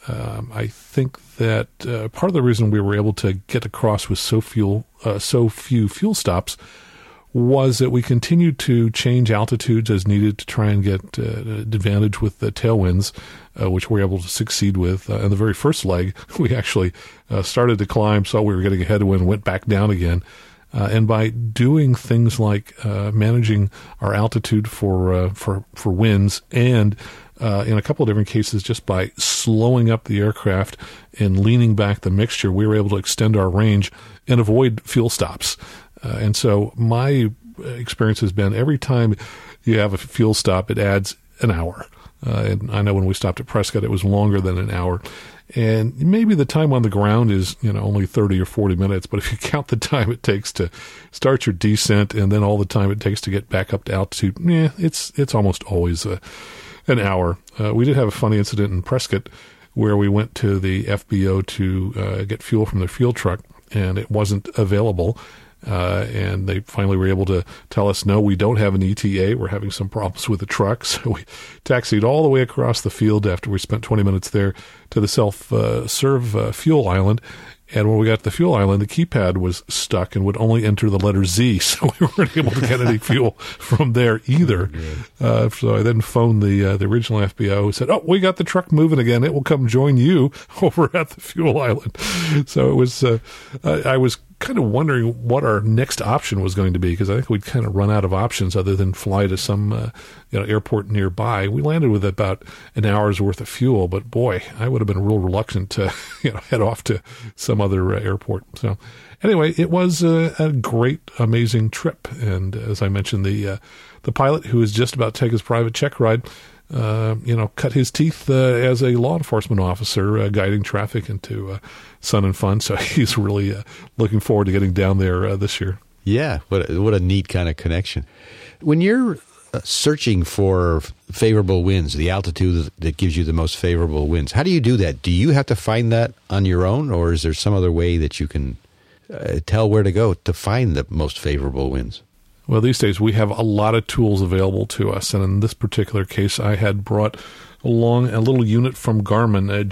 I think that part of the reason we were able to get across with so few fuel stops was that we continued to change altitudes as needed to try and get advantage with the tailwinds, which we were able to succeed with. In the very first leg, we actually started to climb, saw we were getting a headwind, went back down again. And by doing things like managing our altitude for winds, and in a couple of different cases, just by slowing up the aircraft and leaning back the mixture, we were able to extend our range and avoid fuel stops. And so my experience has been every time you have a fuel stop, it adds an hour. And I know when we stopped at Prescott, it was longer than an hour. And maybe the time on the ground is, only 30 or 40 minutes. But if you count the time it takes to start your descent and then all the time it takes to get back up to altitude, it's almost always an hour. We did have a funny incident in Prescott where we went to the FBO to get fuel from their fuel truck, and it wasn't available. And they finally were able to tell us, no, we don't have an ETA. We're having some problems with the truck. So we taxied all the way across the field after we spent 20 minutes there to the self-serve fuel island. And when we got to the fuel island, the keypad was stuck and would only enter the letter Z, so we weren't able to get any fuel from there either. So I then phoned the original FBO, who said, "Oh, we got the truck moving again. It will come join you over at the fuel island." So it was. I was kind of wondering what our next option was going to be, because I think we'd kind of run out of options other than fly to some airport nearby. We landed with about an hour's worth of fuel, but boy, I would have been real reluctant to head off to some other airport. So anyway, it was a great, amazing trip. And as I mentioned, the pilot, who was just about to take his private check ride, cut his teeth as a law enforcement officer guiding traffic into Sun and Fun. So he's really looking forward to getting down there this year. Yeah, what a neat kind of connection. When you're searching for favorable winds, the altitude that gives you the most favorable winds, how do you do that? Do you have to find that on your own, or is there some other way that you can tell where to go to find the most favorable winds? Well, these days we have a lot of tools available to us, and in this particular case, I had brought along a little unit from Garmin, a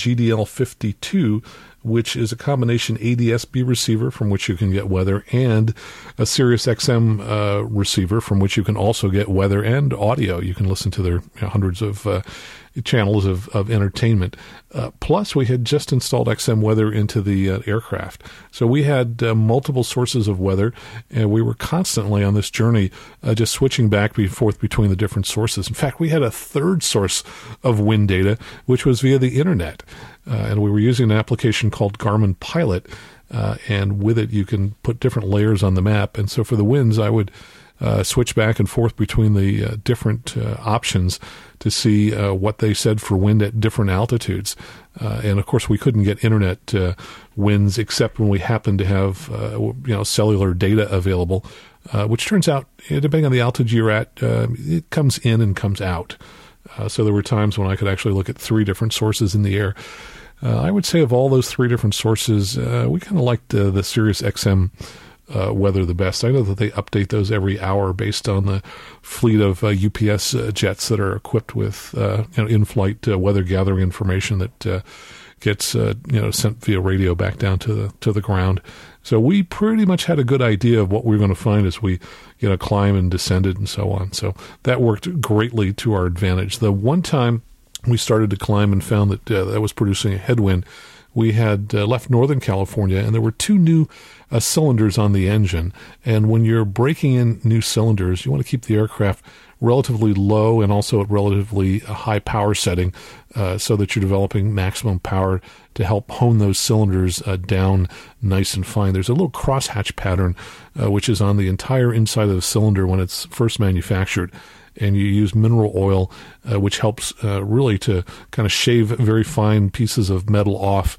GDL52, which is a combination ADS-B receiver from which you can get weather, and a Sirius XM receiver from which you can also get weather and audio. You can listen to their hundreds of channels of entertainment. Plus, we had just installed XM weather into the aircraft. So we had multiple sources of weather, and we were constantly on this journey just switching back and forth between the different sources. In fact, we had a third source of wind data, which was via the internet. And we were using an application called Garmin Pilot, and with it you can put different layers on the map. And so for the winds, I would switch back and forth between the different options to see what they said for wind at different altitudes. And of course, we couldn't get internet winds except when we happened to have cellular data available, which turns out, depending on the altitude you're at, it comes in and comes out. So there were times when I could actually look at 3 different sources in the air. I would say of all those 3 different sources, we kind of liked the Sirius XM weather the best. I know that they update those every hour based on the fleet of UPS jets that are equipped with in-flight weather gathering information that gets sent via radio back down to the ground. So we pretty much had a good idea of what we were going to find as we climb and descended and so on. So that worked greatly to our advantage. The one time we started to climb and found that that was producing a headwind, we had left Northern California, and there were 2 new cylinders on the engine. And when you're breaking in new cylinders, you want to keep the aircraft relatively low and also at relatively a high power setting so that you're developing maximum power to help hone those cylinders down nice and fine. There's a little crosshatch pattern which is on the entire inside of the cylinder when it's first manufactured. And you use mineral oil, which helps really to kind of shave very fine pieces of metal off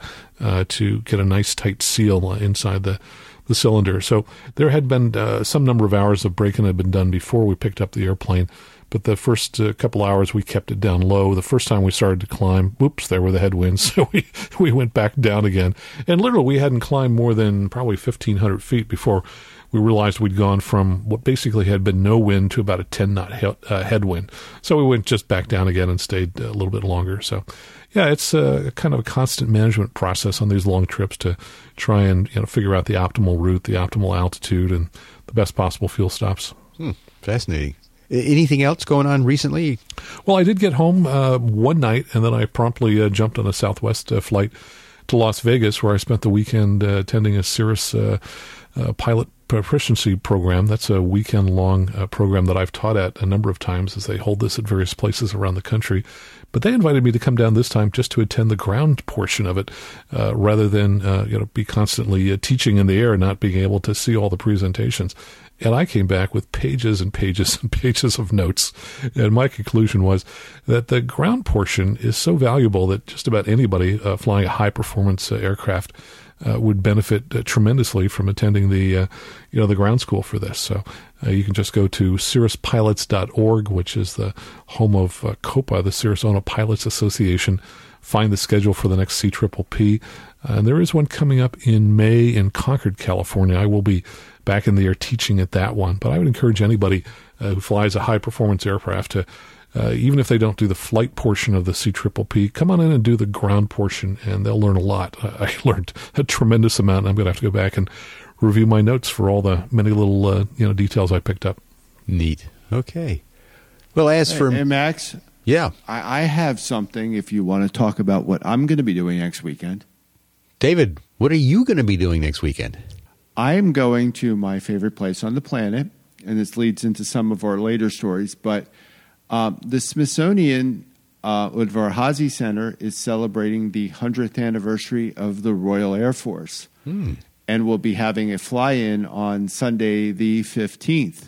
to get a nice tight seal inside the cylinder. So there had been some number of hours of braking had been done before we picked up the airplane, but the first couple hours we kept it down low. The first time we started to climb, whoops, there were the headwinds, so we went back down again. And literally we hadn't climbed more than probably 1,500 feet before we realized we'd gone from what basically had been no wind to about a 10-knot headwind. So we went just back down again and stayed a little bit longer. So, yeah, it's kind of a constant management process on these long trips to try and figure out the optimal route, the optimal altitude, and the best possible fuel stops. Fascinating. Anything else going on recently? Well, I did get home one night, and then I promptly jumped on a Southwest flight to Las Vegas, where I spent the weekend attending a Cirrus pilot proficiency program. That's a weekend-long program that I've taught at a number of times, as they hold this at various places around the country. But they invited me to come down this time just to attend the ground portion of it, rather than be constantly teaching in the air and not being able to see all the presentations. And I came back with pages and pages and pages of notes. And my conclusion was that the ground portion is so valuable that just about anybody flying a high-performance aircraft would benefit tremendously from attending the ground school for this. So you can just go to cirruspilots.org, which is the home of COPA, the Cirrus Pilots Association. Find the schedule for the next CPPP. And there is one coming up in May in Concord, California. I will be back in the air teaching at that one. But I would encourage anybody who flies a high-performance aircraft to, even if they don't do the flight portion of the CPPP, come on in and do the ground portion, and they'll learn a lot. I learned a tremendous amount, and I'm going to have to go back and review my notes for all the many little details I picked up. Neat. Okay. Well, as for... Hey, Max? Yeah. I have something if you want to talk about what I'm going to be doing next weekend. David, what are you going to be doing next weekend? I'm going to my favorite place on the planet, and this leads into some of our later stories, but the Smithsonian Udvar-Hazy Center is celebrating the 100th anniversary of the Royal Air Force, and we'll be having a fly-in on Sunday the 15th.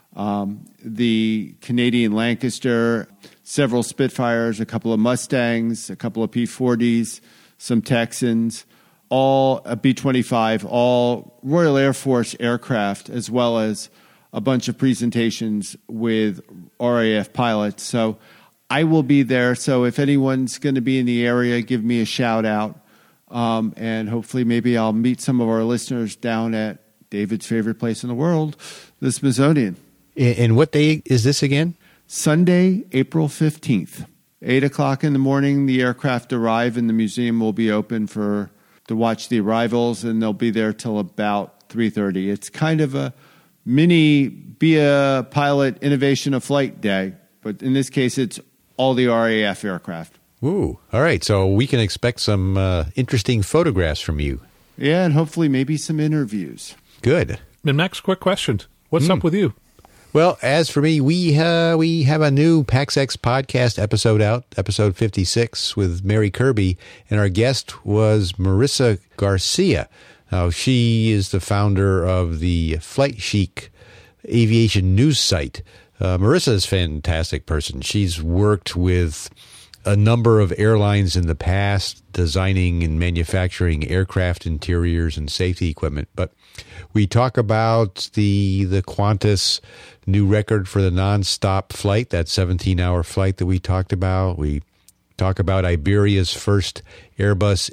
The Canadian Lancaster, several Spitfires, a couple of Mustangs, a couple of P-40s, some Texans, all a B-25, all Royal Air Force aircraft, as well as a bunch of presentations with RAF pilots. So I will be there. So if anyone's going to be in the area, give me a shout out. And hopefully maybe I'll meet some of our listeners down at David's favorite place in the world, the Smithsonian. And what day is this again? Sunday, April 15th. 8 o'clock in the morning, the aircraft arrive, and the museum will be open to watch the arrivals, and they'll be there till about 3:30. It's kind of a mini Be a Pilot Innovation of Flight Day, but in this case, it's all the RAF aircraft. Ooh, all right. So we can expect some interesting photographs from you. Yeah, and hopefully maybe some interviews. Good. And Max, quick question. What's up with you? Well, as for me, we have a new PaxX podcast episode out, episode 56, with Mary Kirby, and our guest was Marissa Garcia. Now, she is the founder of the Flight Chic aviation news site. Marissa is a fantastic person. She's worked with a number of airlines in the past, designing and manufacturing aircraft interiors and safety equipment. But we talk about the Qantas new record for the nonstop flight, that 17-hour flight that we talked about. We talk about Iberia's first Airbus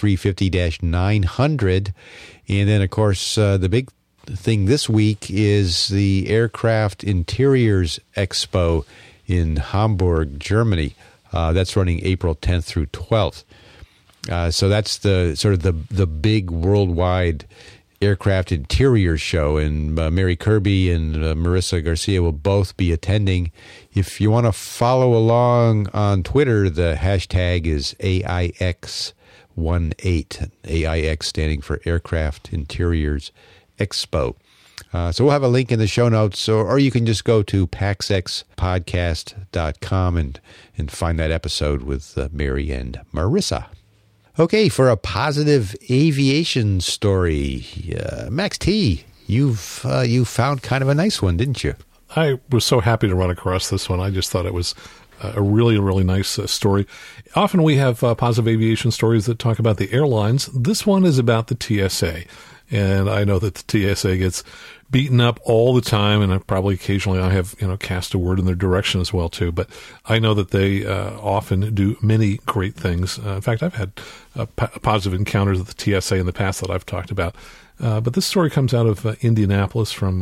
A350-900. And then, of course, the big thing this week is the Aircraft Interiors Expo in Hamburg, Germany. That's running April 10th through 12th. So that's the big worldwide aircraft interior show, and Mary Kirby and Marissa Garcia will both be attending. If you want to follow along on Twitter, the hashtag is AIX AIX standing for Aircraft Interiors Expo. So we'll have a link in the show notes, or you can just go to paxxpodcast.com and find that episode with Mary and Marissa. Okay, for a positive aviation story, Max T, you found kind of a nice one, didn't you? I was so happy to run across this one. I just thought it was a really, really nice story. Often we have positive aviation stories that talk about the airlines. This one is about the TSA. And I know that the TSA gets beaten up all the time, and probably occasionally I have, cast a word in their direction as well, too. But I know that they often do many great things. In fact, I've had positive encounters with the TSA in the past that I've talked about. But this story comes out of Indianapolis from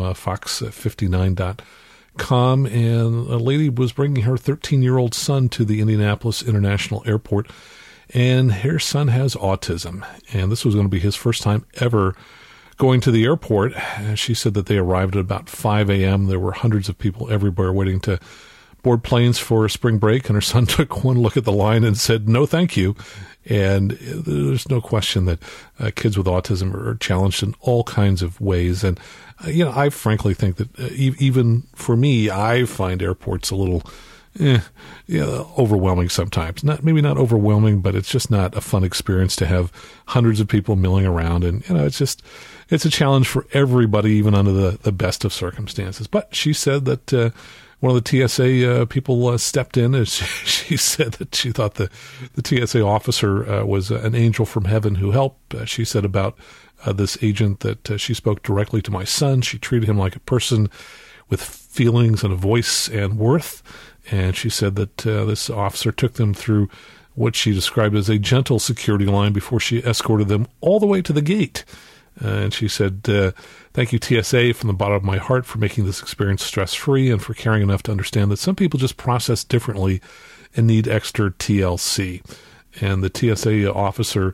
Fox59.com, and a lady was bringing her 13-year-old son to the Indianapolis International Airport, and her son has autism, and this was going to be his first time ever going to the airport. She said that they arrived at about 5 a.m. There were hundreds of people everywhere waiting to board planes for spring break, and her son took one look at the line and said, "No, thank you." And there's no question that kids with autism are challenged in all kinds of ways. And, I frankly think that even for me, I find airports a little overwhelming sometimes. Maybe not overwhelming, but it's just not a fun experience to have hundreds of people milling around. And, it's a challenge for everybody, even under the best of circumstances. But she said that one of the TSA people stepped in, and she said that she thought the TSA officer was an angel from heaven who helped. She said about this agent that she spoke directly to my son. She treated him like a person with feelings and a voice and worth. And she said that this officer took them through what she described as a gentle security line before she escorted them all the way to the gate. And she said, "Thank you, TSA, from the bottom of my heart for making this experience stress-free and for caring enough to understand that some people just process differently and need extra TLC." And the TSA officer,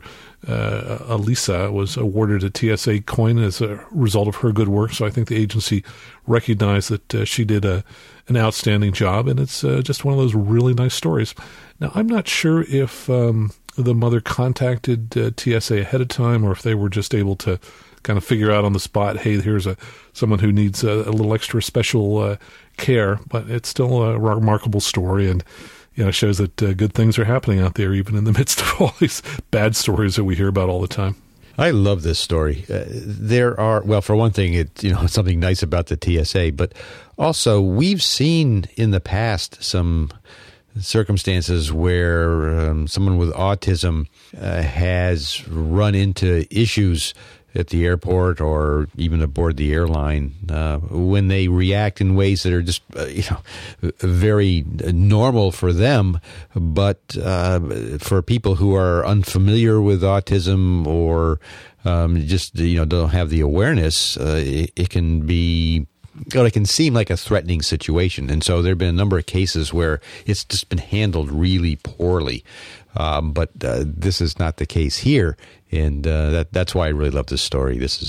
Elisa, was awarded a TSA coin as a result of her good work. So I think the agency recognized that she did an outstanding job, and it's just one of those really nice stories. Now, I'm not sure if the mother contacted TSA ahead of time, or if they were just able to kind of figure out on the spot, hey, here's someone who needs a little extra special care. But it's still a remarkable story, and shows that good things are happening out there, even in the midst of all these bad stories that we hear about all the time. I love this story. There are, well, for one thing, it's something nice about the TSA, but also we've seen in the past some circumstances where someone with autism has run into issues at the airport or even aboard the airline when they react in ways that are just very normal for them, but for people who are unfamiliar with autism or just don't have the awareness, it can be. It can seem like a threatening situation. And so there have been a number of cases where it's just been handled really poorly. But this is not the case here. And that's why I really love this story. This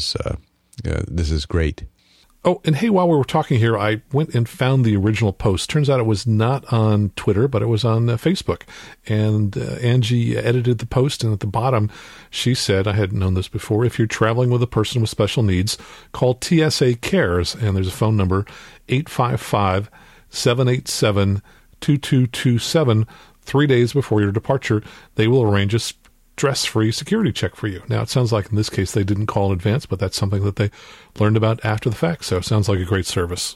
is great. Oh, and hey, while we were talking here, I went and found the original post. Turns out it was not on Twitter, but it was on Facebook. And Angie edited the post, and at the bottom, she said, I hadn't known this before, if you're traveling with a person with special needs, call TSA Cares, and there's a phone number, 855-787-2227. 3 days before your departure, they will arrange a stress-free security check for you. Now, it sounds like in this case they didn't call in advance, but that's something that they learned about after the fact, so it sounds like a great service.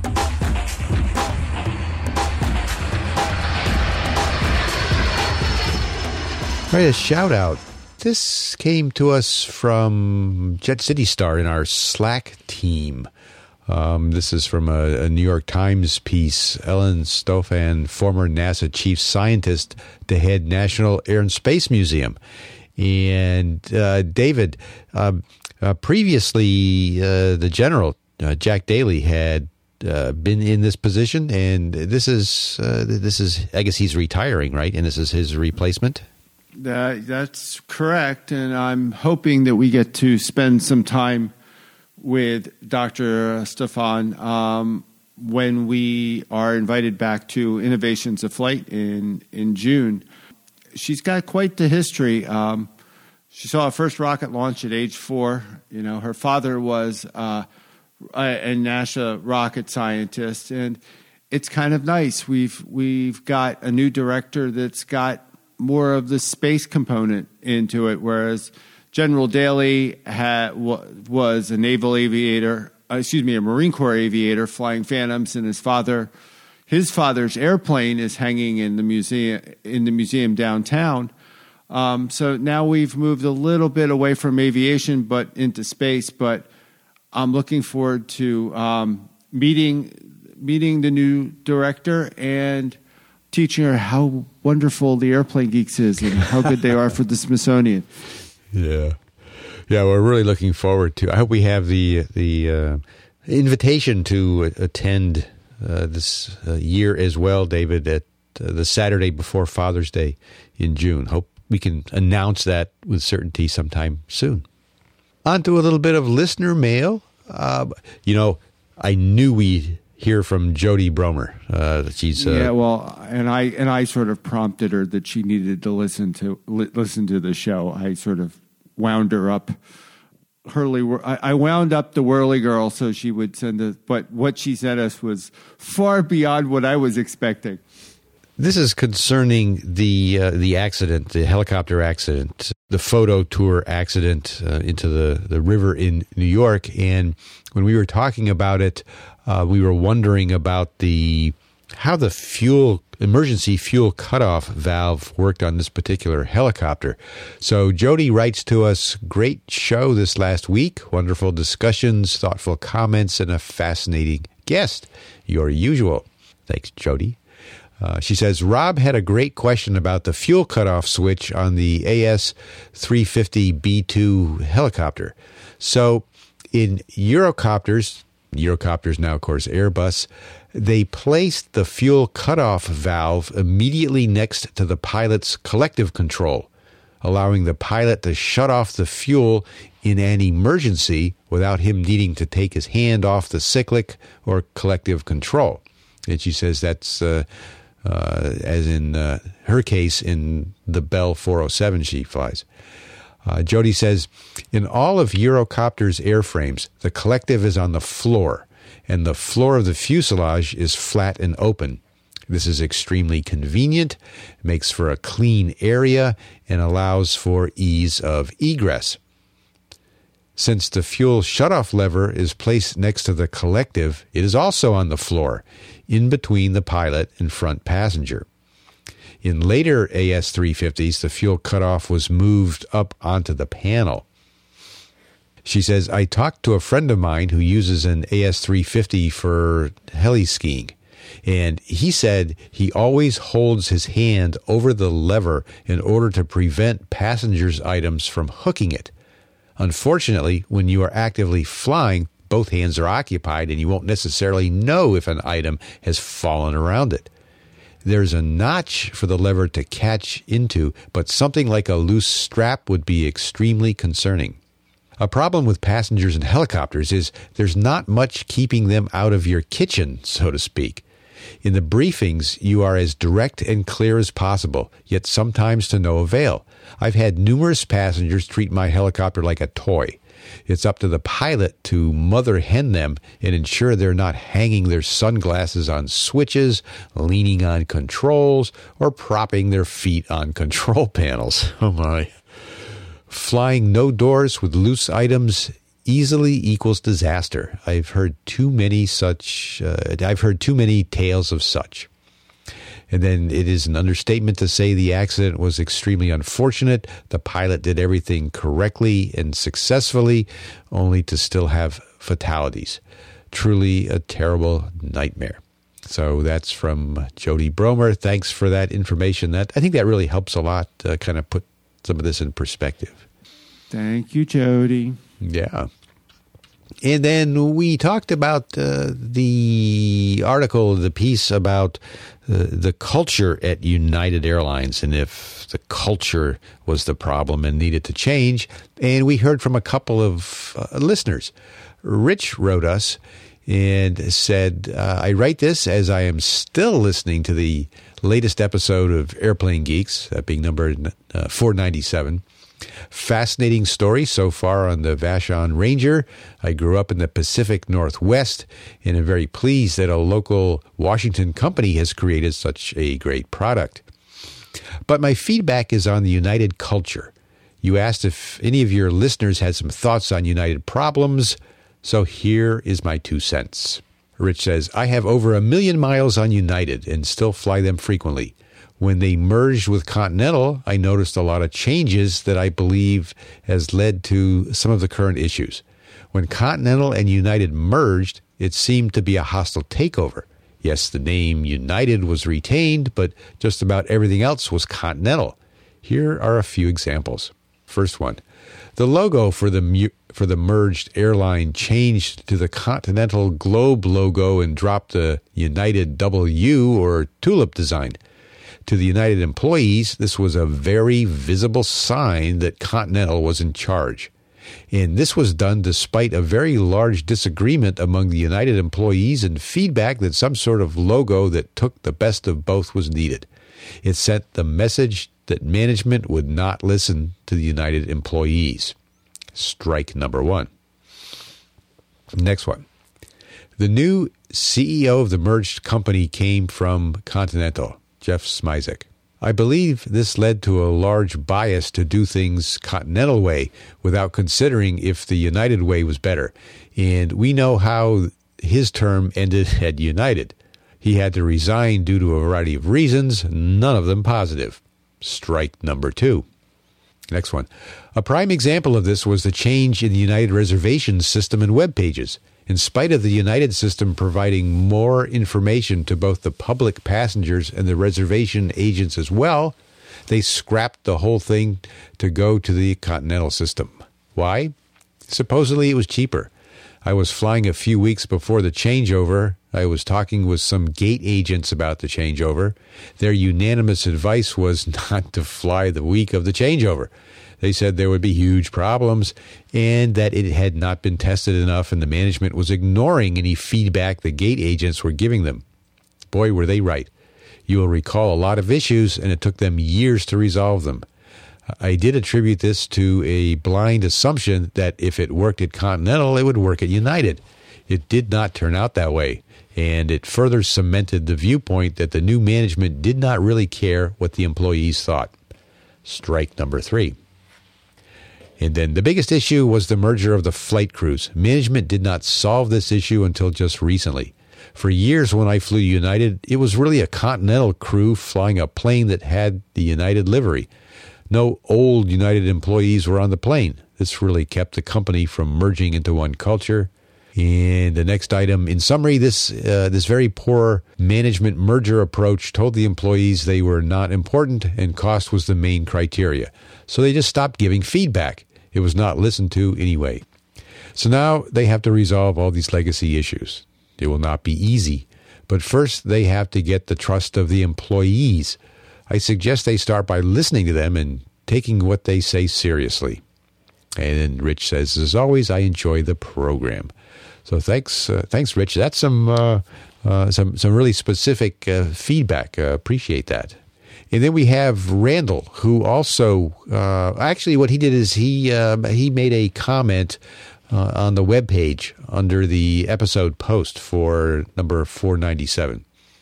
All right, a shout-out. This came to us from Jet City Star in our Slack team. This is from a New York Times piece. Ellen Stofan, former NASA chief scientist to head National Air and Space Museum. And David, previously the general, Jack Daly, had been in this position, and this is I guess he's retiring, right? And this is his replacement? That's correct, and I'm hoping that we get to spend some time with Dr. Stofan when we are invited back to Innovations of Flight in June. She's got quite the history. She saw her first rocket launch at age 4. You know, her father was a NASA rocket scientist, and it's kind of nice. We've got a new director that's got more of the space component into it, whereas General Daly was a naval aviator, a Marine Corps aviator flying Phantoms, and his father's airplane is hanging in the museum downtown. So now we've moved a little bit away from aviation, but into space. But I'm looking forward to meeting the new director and teaching her how wonderful the Airplane Geeks is and how good they are for the Smithsonian. Yeah, we're really looking forward to. I hope we have the invitation to attend this year as well, David, at the Saturday before Father's Day in June. Hope we can announce that with certainty sometime soon. On to a little bit of listener mail. I knew we'd hear from Jody Bromer. She's and I sort of prompted her that she needed to listen to the show. I sort of wound her up. I wound up the Whirly Girl so she would send us. But what she sent us was far beyond what I was expecting. This is concerning the accident, the helicopter accident, the photo tour accident into the river in New York. And when we were talking about it, we were wondering about how the emergency fuel cutoff valve worked on this particular helicopter. So Jody writes to us, great show this last week, wonderful discussions, thoughtful comments, and a fascinating guest, your usual. Thanks, Jody. She says, Rob had a great question about the fuel cutoff switch on the AS-350B2 helicopter. So in Eurocopters now, of course, Airbus, they placed the fuel cutoff valve immediately next to the pilot's collective control, allowing the pilot to shut off the fuel in an emergency without him needing to take his hand off the cyclic or collective control. And she says that's... as in her case in the Bell 407 she flies. Jody says, in all of Eurocopter's airframes, the collective is on the floor, and the floor of the fuselage is flat and open. This is extremely convenient, makes for a clean area, and allows for ease of egress. Since the fuel shutoff lever is placed next to the collective, it is also on the floor, in between the pilot and front passenger. In later AS-350s, the fuel cutoff was moved up onto the panel. She says, I talked to a friend of mine who uses an AS-350 for heli skiing, and he said he always holds his hand over the lever in order to prevent passengers' items from hooking it. Unfortunately, when you are actively flying, both hands are occupied and you won't necessarily know if an item has fallen around it. There's a notch for the lever to catch into, but something like a loose strap would be extremely concerning. A problem with passengers in helicopters is there's not much keeping them out of your kitchen, so to speak. In the briefings, you are as direct and clear as possible, yet sometimes to no avail. I've had numerous passengers treat my helicopter like a toy. It's up to the pilot to mother hen them and ensure they're not hanging their sunglasses on switches, leaning on controls, or propping their feet on control panels. Oh my. Flying no doors with loose items easily equals disaster. I've heard too many tales of such. And then it is an understatement to say the accident was extremely unfortunate. The pilot did everything correctly and successfully, only to still have fatalities. Truly a terrible nightmare. So that's from Jody Bromer. Thanks for that information. I think that really helps a lot, kind of put some of this in perspective. Thank you, Jody. Yeah. And then we talked about the article, the piece about the culture at United Airlines and if the culture was the problem and needed to change. And we heard from a couple of listeners. Rich wrote us and said, I write this as I am still listening to the latest episode of Airplane Geeks, that being number 497. Fascinating story so far on the Vashon Ranger. I grew up in the Pacific Northwest and am very pleased that a local Washington company has created such a great product. But my feedback is on the United culture. You asked if any of your listeners had some thoughts on United problems, so here is my 2 cents. Rich says, I have over 1 million miles on United and still fly them frequently. When they merged with Continental, I noticed a lot of changes that I believe has led to some of the current issues. When Continental and United merged, it seemed to be a hostile takeover. Yes, the name United was retained, but just about everything else was Continental. Here are a few examples. First one, the logo for the merged airline changed to the Continental Globe logo and dropped the United W or tulip design. To the United employees, this was a very visible sign that Continental was in charge. And this was done despite a very large disagreement among the United employees and feedback that some sort of logo that took the best of both was needed. It sent the message that management would not listen to the United employees. Strike number 1. Next one. The new CEO of the merged company came from Continental, Jeff Smizek. I believe this led to a large bias to do things Continental way without considering if the United way was better. And we know how his term ended at United. He had to resign due to a variety of reasons, none of them positive. Strike number 2. Next one. A prime example of this was the change in the United reservation system and web pages. In spite of the United system providing more information to both the public passengers and the reservation agents as well, they scrapped the whole thing to go to the Continental system. Why? Supposedly it was cheaper. I was flying a few weeks before the changeover. I was talking with some gate agents about the changeover. Their unanimous advice was not to fly the week of the changeover. They said there would be huge problems and that it had not been tested enough and the management was ignoring any feedback the gate agents were giving them. Boy, were they right. You will recall a lot of issues and it took them years to resolve them. I did attribute this to a blind assumption that if it worked at Continental, it would work at United. It did not turn out that way, and it further cemented the viewpoint that the new management did not really care what the employees thought. Strike number 3. And then the biggest issue was the merger of the flight crews. Management did not solve this issue until just recently. For years when I flew United, it was really a Continental crew flying a plane that had the United livery. No old United employees were on the plane. This really kept the company from merging into one culture. And the next item, in summary, this very poor management merger approach told the employees they were not important and cost was the main criteria. So they just stopped giving feedback. It was not listened to anyway. So now they have to resolve all these legacy issues. It will not be easy. But first, they have to get the trust of the employees. I suggest they start by listening to them and taking what they say seriously. And then Rich says, as always, I enjoy the program. So thanks, Rich. That's some really specific feedback. Appreciate that. And then we have Randall, who also actually what he did is he made a comment on the webpage under the episode post for number 497.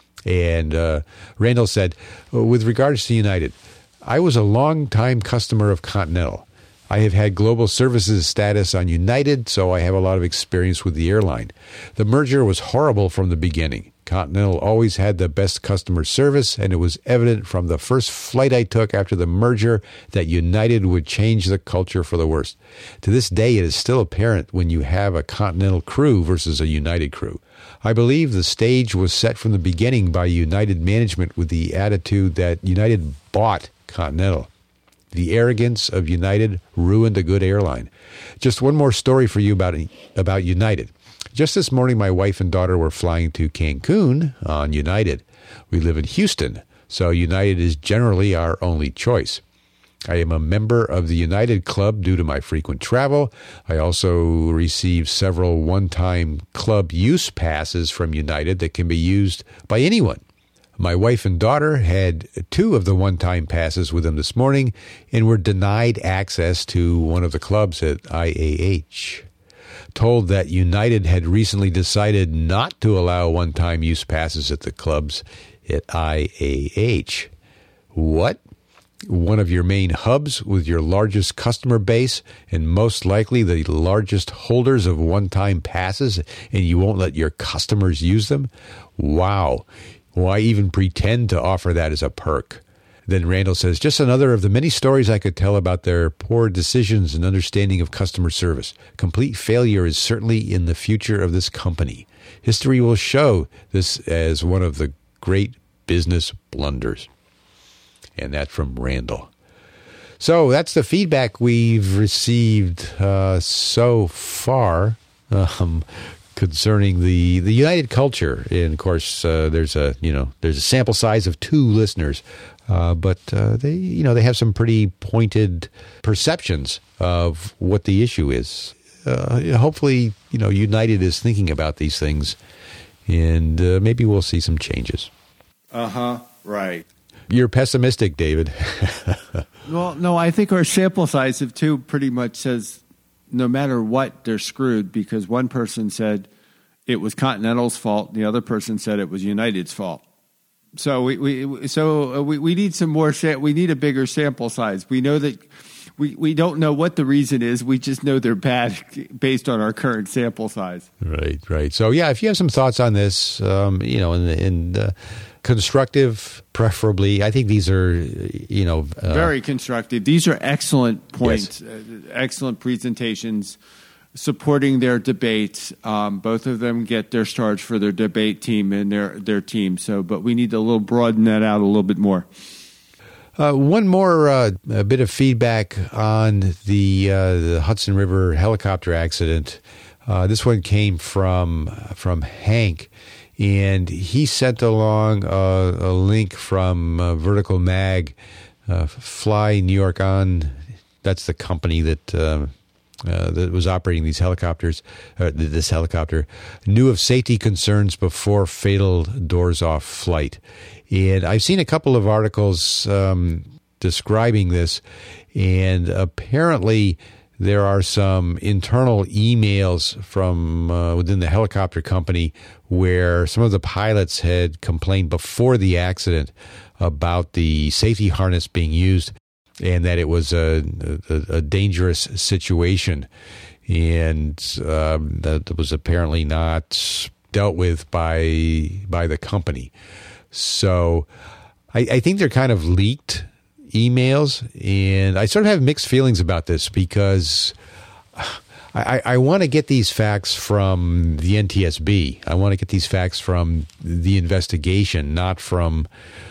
And Randall said, with regards to United, I was a long-time customer of Continental. I have had global services status on United, so I have a lot of experience with the airline. The merger was horrible from the beginning. Continental always had the best customer service, and it was evident from the first flight I took after the merger that United would change the culture for the worst. To this day, it is still apparent when you have a Continental crew versus a United crew. I believe the stage was set from the beginning by United management with the attitude that United bought Continental. The arrogance of United ruined a good airline. Just one more story for you about United. Just this morning, my wife and daughter were flying to Cancun on United. We live in Houston, so United is generally our only choice. I am a member of the United Club due to my frequent travel. I also receive several one-time club use passes from United that can be used by anyone. My wife and daughter had 2 of the one-time passes with them this morning and were denied access to one of the clubs at IAH. Told that United had recently decided not to allow one-time use passes at the clubs at IAH. What? One of your main hubs with your largest customer base and most likely the largest holders of one-time passes, and you won't let your customers use them? Wow. Why even pretend to offer that as a perk? Then Randall says, just another of the many stories I could tell about their poor decisions and understanding of customer service. Complete failure is certainly in the future of this company. History will show this as one of the great business blunders. And that's from Randall. So that's the feedback we've received so far concerning the United culture. And of course, there's a sample size of 2 listeners, but they have some pretty pointed perceptions of what the issue is. Hopefully, United is thinking about these things, and maybe we'll see some changes. Right. You're pessimistic, David. Well, no, I think our sample size of 2 pretty much says no matter what, they're screwed, because one person said it was Continental's fault, and the other person said it was United's fault. So we need some more. We need a bigger sample size. We know that we don't know what the reason is. We just know they're bad based on our current sample size. Right. So yeah, if you have some thoughts on this, constructive, preferably. I think these are, very constructive. These are excellent points, yes. Excellent presentations, supporting their debates. Both of them get their stars for their debate team and their team. So, but we need to broaden that out a little bit more. One more bit of feedback on the Hudson River helicopter accident. This one came from Hank. And he sent along a link from Vertical Mag, Fly New York On. That's the company that was operating these helicopters. This helicopter knew of safety concerns before fatal doors-off flight. And I've seen a couple of articles describing this, and apparently there are some internal emails from within the helicopter company where some of the pilots had complained before the accident about the safety harness being used and that it was a dangerous situation. And that was apparently not dealt with by the company. So I think they're kind of leaked emails, and I sort of have mixed feelings about this because I want to get these facts from the NTSB. I want to get these facts from the investigation, not from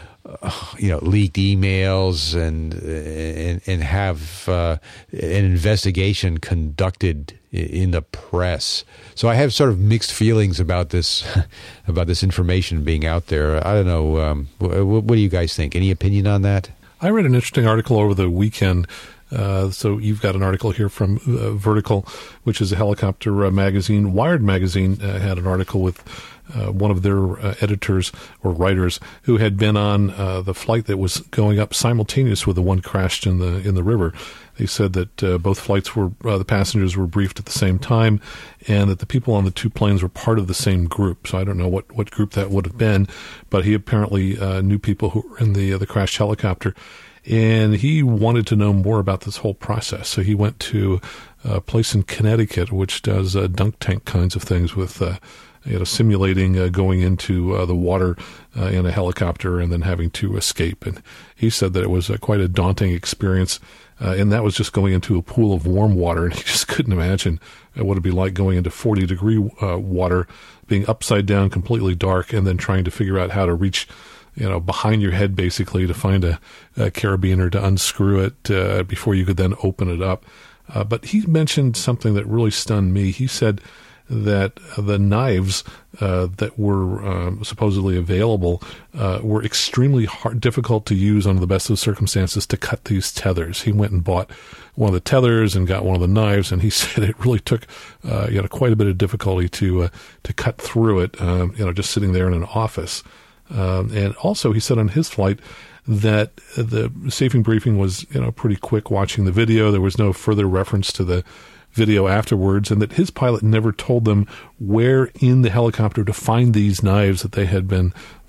leaked emails and have an investigation conducted in the press. So I have sort of mixed feelings about this information being out there. I don't know. What do you guys think? Any opinion on that? I read an interesting article over the weekend. So you've got an article here from Vertical, which is a helicopter magazine. Wired magazine had an article with one of their editors or writers who had been on the flight that was going up simultaneous with the one crashed in the river. They said that both flights were the passengers were briefed at the same time, and that the people on the 2 planes were part of the same group. So I don't know what group that would have been, but he apparently knew people who were in the crashed helicopter. And he wanted to know more about this whole process. So he went to a place in Connecticut which does dunk tank kinds of things with simulating going into the water in a helicopter and then having to escape. And he said that it was quite a daunting experience. And that was just going into a pool of warm water. And he just couldn't imagine what it'd be like going into 40-degree water, being upside down, completely dark, and then trying to figure out how to reach behind your head, basically, to find a carabiner to unscrew it before you could then open it up. But he mentioned something that really stunned me. He said that the knives that were supposedly available were extremely difficult to use under the best of circumstances to cut these tethers. He went and bought one of the tethers and got one of the knives, and he said it really took quite a bit of difficulty to cut through it. Just sitting there in an office. And also, he said on his flight that the safety briefing was, pretty quick watching the video. There was no further reference to the video afterwards, and that his pilot never told them where in the helicopter to find these knives that they had been,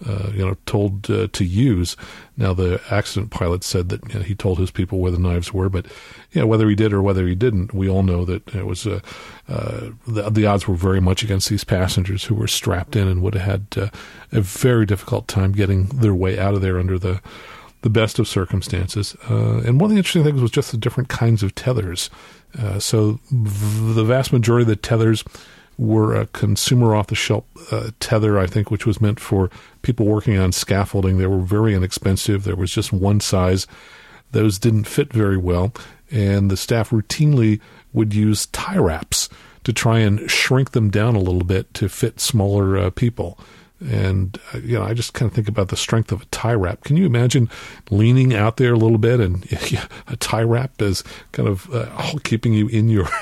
told to use. Now, the accident pilot said that he told his people where the knives were, but whether he did or whether he didn't, we all know that it was the odds were very much against these passengers who were strapped in and would have had a very difficult time getting their way out of there under the best of circumstances. And one of the interesting things was just the different kinds of tethers. So the vast majority of the tethers were a consumer off-the-shelf tether, I think, which was meant for people working on scaffolding. They were very inexpensive. There was just one size. Those didn't fit very well, and the staff routinely would use tie wraps to try and shrink them down a little bit to fit smaller people. And, I just kind of think about the strength of a tie wrap. Can you imagine leaning out there a little bit and a tie wrap is kind of keeping you in your,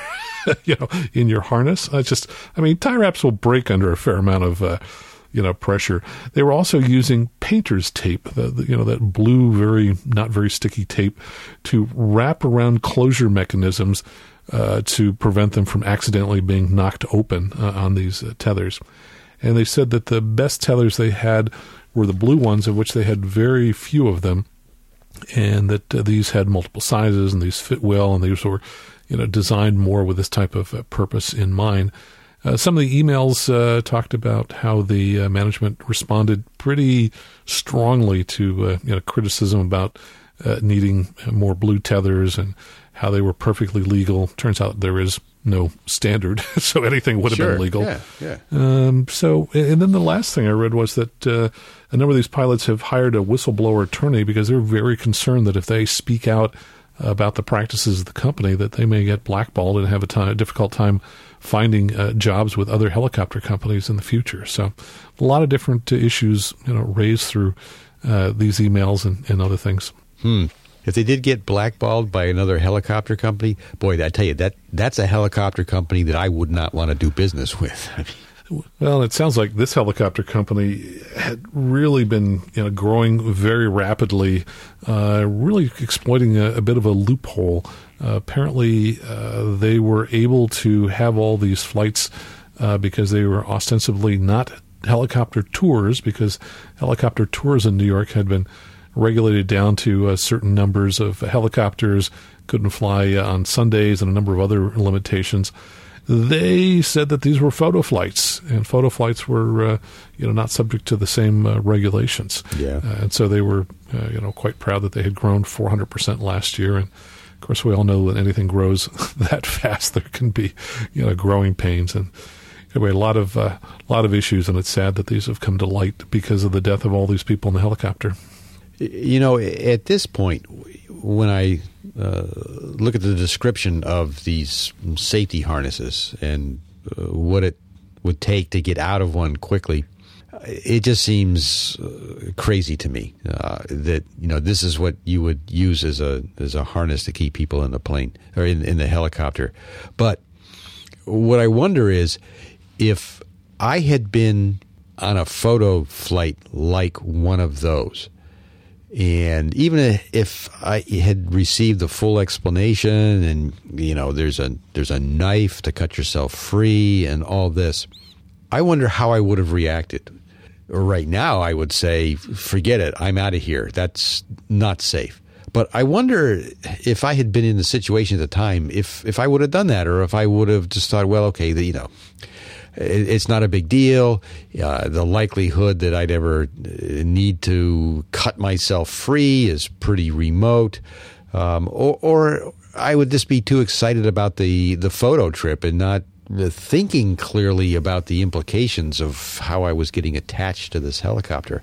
in your harness? Tie wraps will break under a fair amount of, pressure. They were also using painter's tape, that blue, not very sticky tape to wrap around closure mechanisms to prevent them from accidentally being knocked open on these tethers. And they said that the best tethers they had were the blue ones, of which they had very few of them, and that these had multiple sizes and these fit well, and these were, designed more with this type of purpose in mind. Some of the emails talked about how the management responded pretty strongly to criticism about needing more blue tethers and how they were perfectly legal. Turns out there is no standard, so anything would have been legal. Yeah. And then the last thing I read was that a number of these pilots have hired a whistleblower attorney because they're very concerned that if they speak out about the practices of the company, that they may get blackballed and have a difficult time finding jobs with other helicopter companies in the future. So a lot of different issues, raised through these emails and other things. If they did get blackballed by another helicopter company, boy, I tell you, that's a helicopter company that I would not want to do business with. Well, it sounds like this helicopter company had really been growing very rapidly, really exploiting a bit of a loophole. Apparently, they were able to have all these flights because they were ostensibly not helicopter tours, because helicopter tours in New York had been regulated down to certain numbers of helicopters, couldn't fly on Sundays, and a number of other limitations. They said that these were photo flights, and photo flights were, not subject to the same regulations. Yeah. And so they were, quite proud that they had grown 400% last year. And of course, we all know that anything grows that fast, there can be, growing pains. And anyway, a lot of issues, and it's sad that these have come to light because of the death of all these people in the helicopter. At this point, when I look at the description of these safety harnesses and what it would take to get out of one quickly, it just seems crazy to me that this is what you would use as a harness to keep people in the plane or in the helicopter. But what I wonder is if I had been on a photo flight like one of those, and even if I had received the full explanation and, there's a knife to cut yourself free and all this, I wonder how I would have reacted. Right now, I would say, forget it. I'm out of here. That's not safe. But I wonder if I had been in the situation at the time, if I would have done that, or if I would have just thought, well, okay, it's not a big deal. The likelihood that I'd ever need to cut myself free is pretty remote. Or I would just be too excited about the photo trip and not thinking clearly about the implications of how I was getting attached to this helicopter.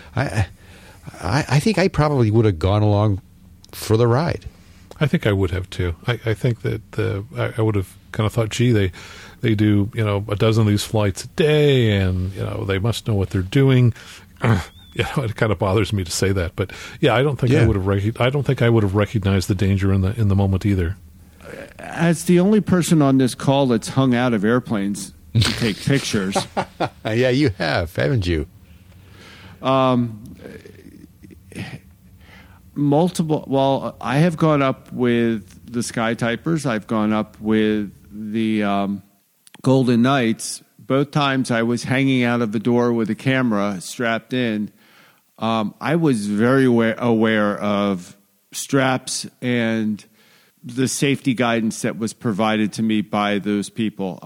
I think I probably would have gone along for the ride. I think I would have too. I think that I would have kind of thought, gee, they do a dozen of these flights a day, and they must know what they're doing. It kind of bothers me to say that, but I don't think I would have. I don't think I would have recognized the danger in the moment either. As the only person on this call that's hung out of airplanes to take pictures, yeah, you have, haven't you? Well, I have gone up with the Sky Typers. I've gone up with the Golden Knights. Both times I was hanging out of the door with a camera strapped in. I was very aware of straps and the safety guidance that was provided to me by those people.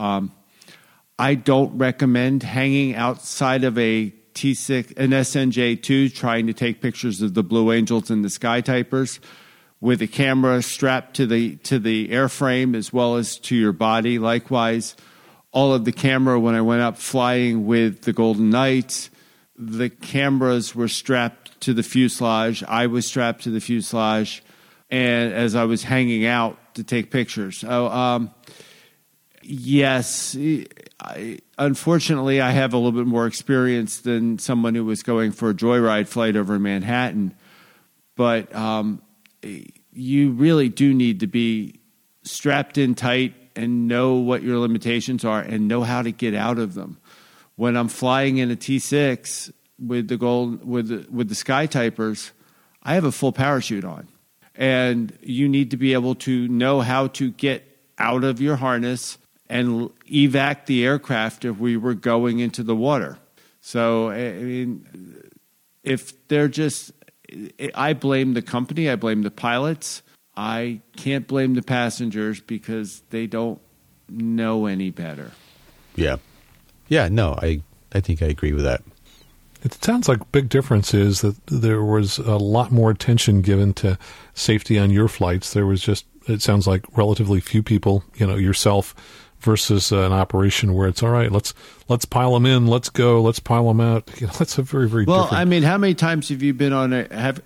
I don't recommend hanging outside of a T6, an SNJ2, trying to take pictures of the Blue Angels and the Sky Typers with a camera strapped to the airframe as well as to your body. Likewise, all of the camera, when I went up flying with the Golden Knights, the cameras were strapped to the fuselage. I was strapped to the fuselage, and as I was hanging out to take pictures. So, yes, unfortunately, I have a little bit more experience than someone who was going for a joyride flight over Manhattan. But you really do need to be strapped in tight and know what your limitations are and know how to get out of them. When I'm flying in a T6 with the Sky Typers, I have a full parachute on. And you need to be able to know how to get out of your harness and evac the aircraft if we were going into the water. So, I mean, if they're just, I blame the company, I blame the pilots. I can't blame the passengers because they don't know any better. Yeah. Yeah, no, I think I agree with that. It sounds like a big difference is that there was a lot more attention given to safety on your flights. There was just, it sounds like relatively few people, yourself, versus an operation where it's all right. Let's pile them in. Let's go. Let's pile them out. That's a very, very different. Well, I mean, how many times have you been on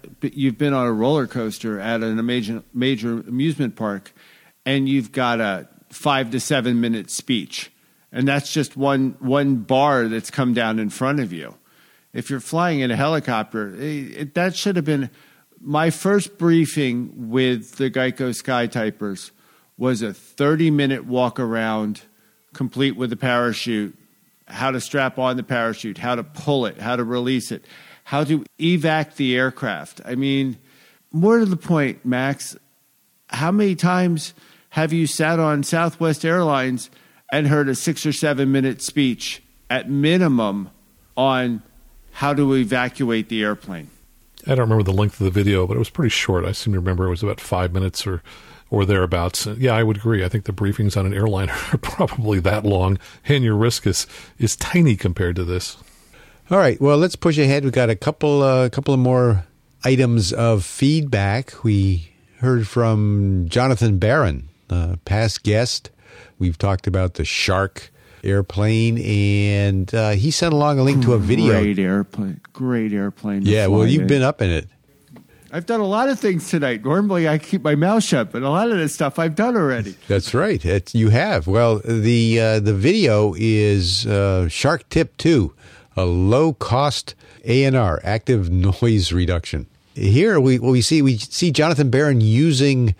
a roller coaster at a major amusement park, and you've got a 5 to 7 minute speech, and that's just one bar that's come down in front of you. If you're flying in a helicopter, that should have been my first briefing with the Geico Sky Typers. Was a 30-minute walk around, complete with the parachute, how to strap on the parachute, how to pull it, how to release it, how to evac the aircraft. I mean, more to the point, Max, how many times have you sat on Southwest Airlines and heard a 6 or 7 minute speech at minimum on how to evacuate the airplane? I don't remember the length of the video, but it was pretty short. I seem to remember it was about 5 minutes or thereabouts. Yeah, I would agree. I think the briefings on an airline are probably that long, and your risk is tiny compared to this. All right. Well, let's push ahead. We've got a couple of more items of feedback. We heard from Jonathan Barron, past guest. We've talked about the Shark airplane, and he sent along a link to a video. Great airplane. Yeah, well, you've been up in it. I've done a lot of things tonight. Normally, I keep my mouth shut, but a lot of this stuff I've done already. That's right. You have. Well, the video is Shark Tip 2, a low-cost ANR, active noise reduction. Here we see Jonathan Barron using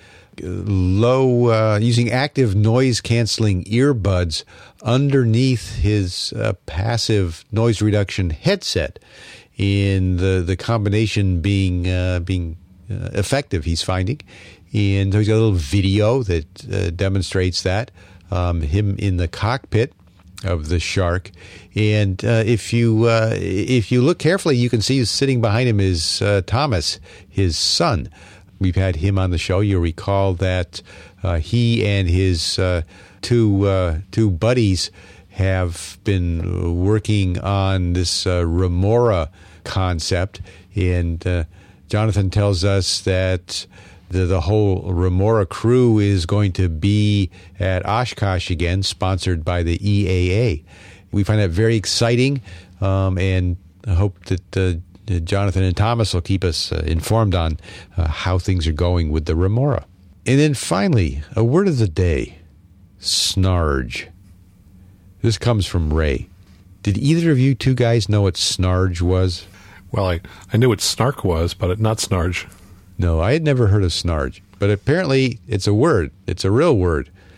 active noise canceling earbuds underneath his passive noise reduction headset. In the combination being effective, he's finding. And there's a little video that demonstrates that, him in the cockpit of the Shark. And if you look carefully, you can see sitting behind him is Thomas, his son. We've had him on the show. You'll recall that he and his two buddies have been working on this Remora concept, and Jonathan tells us that the whole Remora crew is going to be at Oshkosh again, sponsored by the EAA. We find that very exciting, and I hope that Jonathan and Thomas will keep us informed on how things are going with the Remora. And then finally, a word of the day, snarge. This comes from Ray. Did either of you two guys know what snarge was? Well, I knew what snark was, but not snarge. No, I had never heard of snarge. But apparently it's a word. It's a real word.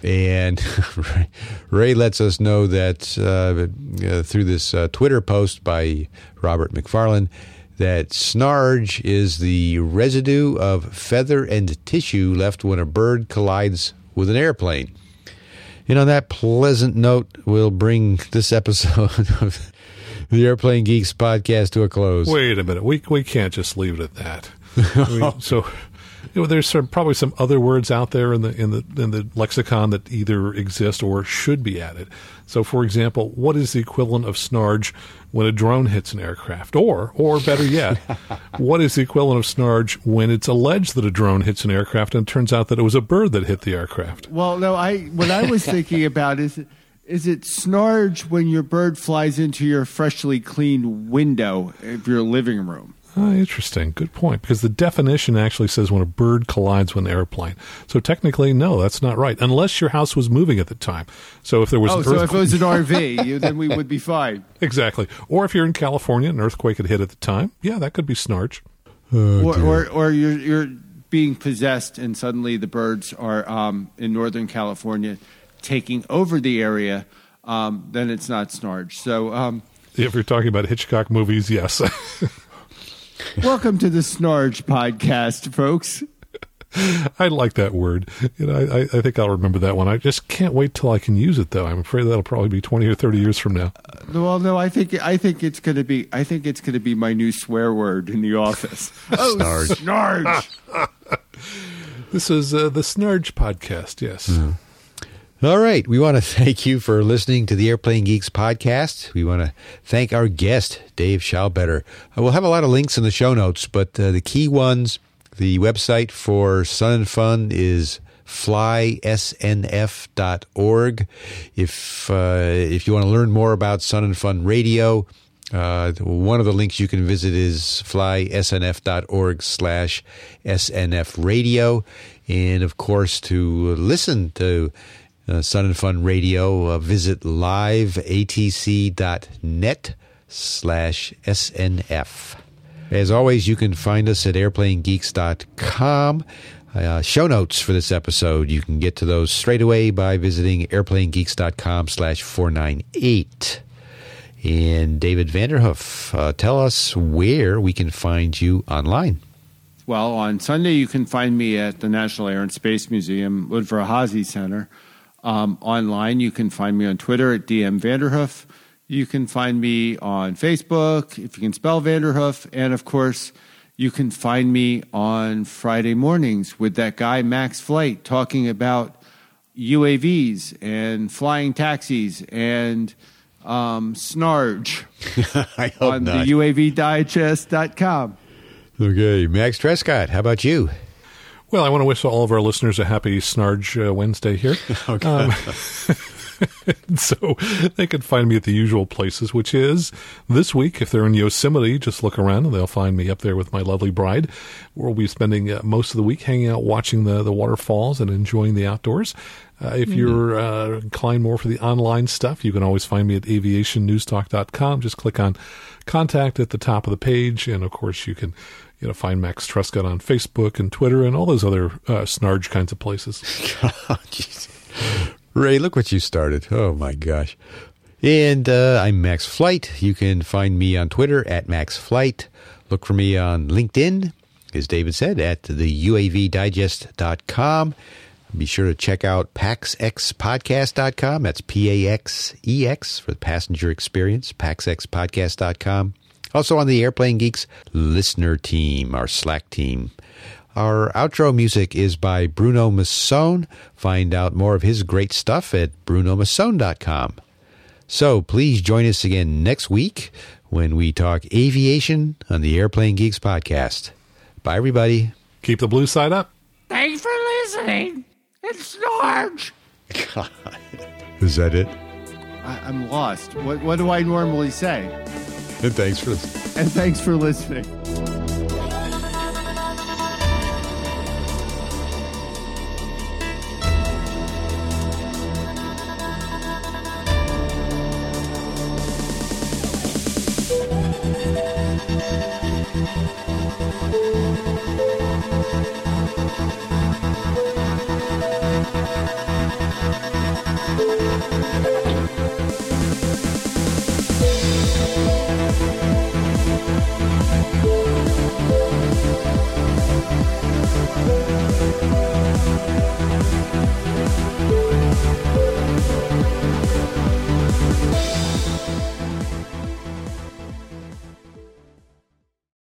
And Ray lets us know that through this Twitter post by Robert McFarland, that snarge is the residue of feather and tissue left when a bird collides with an airplane. And on that pleasant note, we'll bring this episode of the Airplane Geeks podcast to a close. Wait a minute. We can't just leave it at that. There's probably some other words out there in the lexicon that either exist or should be added. So, for example, what is the equivalent of snarge when a drone hits an aircraft? Or better yet, what is the equivalent of snarge when it's alleged that a drone hits an aircraft and it turns out that it was a bird that hit the aircraft? Well, no, what I was thinking about is it snarge when your bird flies into your freshly cleaned window of your living room? Oh, interesting. Good point. Because the definition actually says when a bird collides with an airplane. So technically, no, that's not right. Unless your house was moving at the time. So if there was so if it was an RV, then we would be fine. Exactly. Or if you're in California and an earthquake had hit at the time, yeah, that could be snarge. Or you're being possessed and suddenly the birds are in Northern California taking over the area, then it's not snarge. So if you're talking about Hitchcock movies, yes. Welcome to the Snarge podcast, folks. I like that word. I think I'll remember that one. I just can't wait till I can use it, though. I'm afraid that'll probably be 20 or 30 years from now. Well, no, I think it's going to be my new swear word in the office. Snarge. Snarge. This is the Snarge podcast. Yes. Mm. All right. We want to thank you for listening to the Airplane Geeks podcast. We want to thank our guest, Dave Schaubetter. We'll have a lot of links in the show notes, but the key ones, the website for Sun and Fun is flysnf.org. If you want to learn more about Sun and Fun Radio, one of the links you can visit is flysnf.org/SNF Radio. And, of course, to listen to Sun and Fun Radio, visit liveatc.net/SNF. As always, you can find us at airplanegeeks.com. Show notes for this episode, you can get to those straight away by visiting airplanegeeks.com/498. And David Vanderhoof, tell us where we can find you online. Well, on Sunday, you can find me at the National Air and Space Museum, Woodford Hazy Center. Online, you can find me on Twitter at DM Vanderhoof. You can find me on Facebook, if you can spell Vanderhoof. And, of course, you can find me on Friday mornings with that guy, Max Flight, talking about UAVs and flying taxis and snarge I hope on not. the UAVdigest.com. Okay, Max Trescott, how about you? Well, I want to wish all of our listeners a happy Snarge Wednesday here. Okay. So they can find me at the usual places, which is this week. If they're in Yosemite, just look around and they'll find me up there with my lovely bride. We'll be spending most of the week hanging out, watching the waterfalls and enjoying the outdoors. If you're inclined more for the online stuff, you can always find me at aviationnewstalk.com. Just click on Contact at the top of the page. And, of course, you can find Max Trescott on Facebook and Twitter and all those other Snarge kinds of places. Oh, geez. Ray, look what you started. Oh, my gosh. And I'm Max Flight. You can find me on Twitter at MaxFlight. Look for me on LinkedIn, as David said, at the UAVdigest.com. Be sure to check out PaxXPodcast.com. That's PAXEX for the passenger experience, PaxXPodcast.com. Also on the Airplane Geeks listener team, our Slack team. Our outro music is by Bruno Masson. Find out more of his great stuff at brunomasson.com. So please join us again next week when we talk aviation on the Airplane Geeks podcast. Bye, everybody. Keep the blue side up. Thanks for listening. It's Snarge. God. Is that it? I'm lost. What do I normally say? And thanks for listening. And thanks for listening.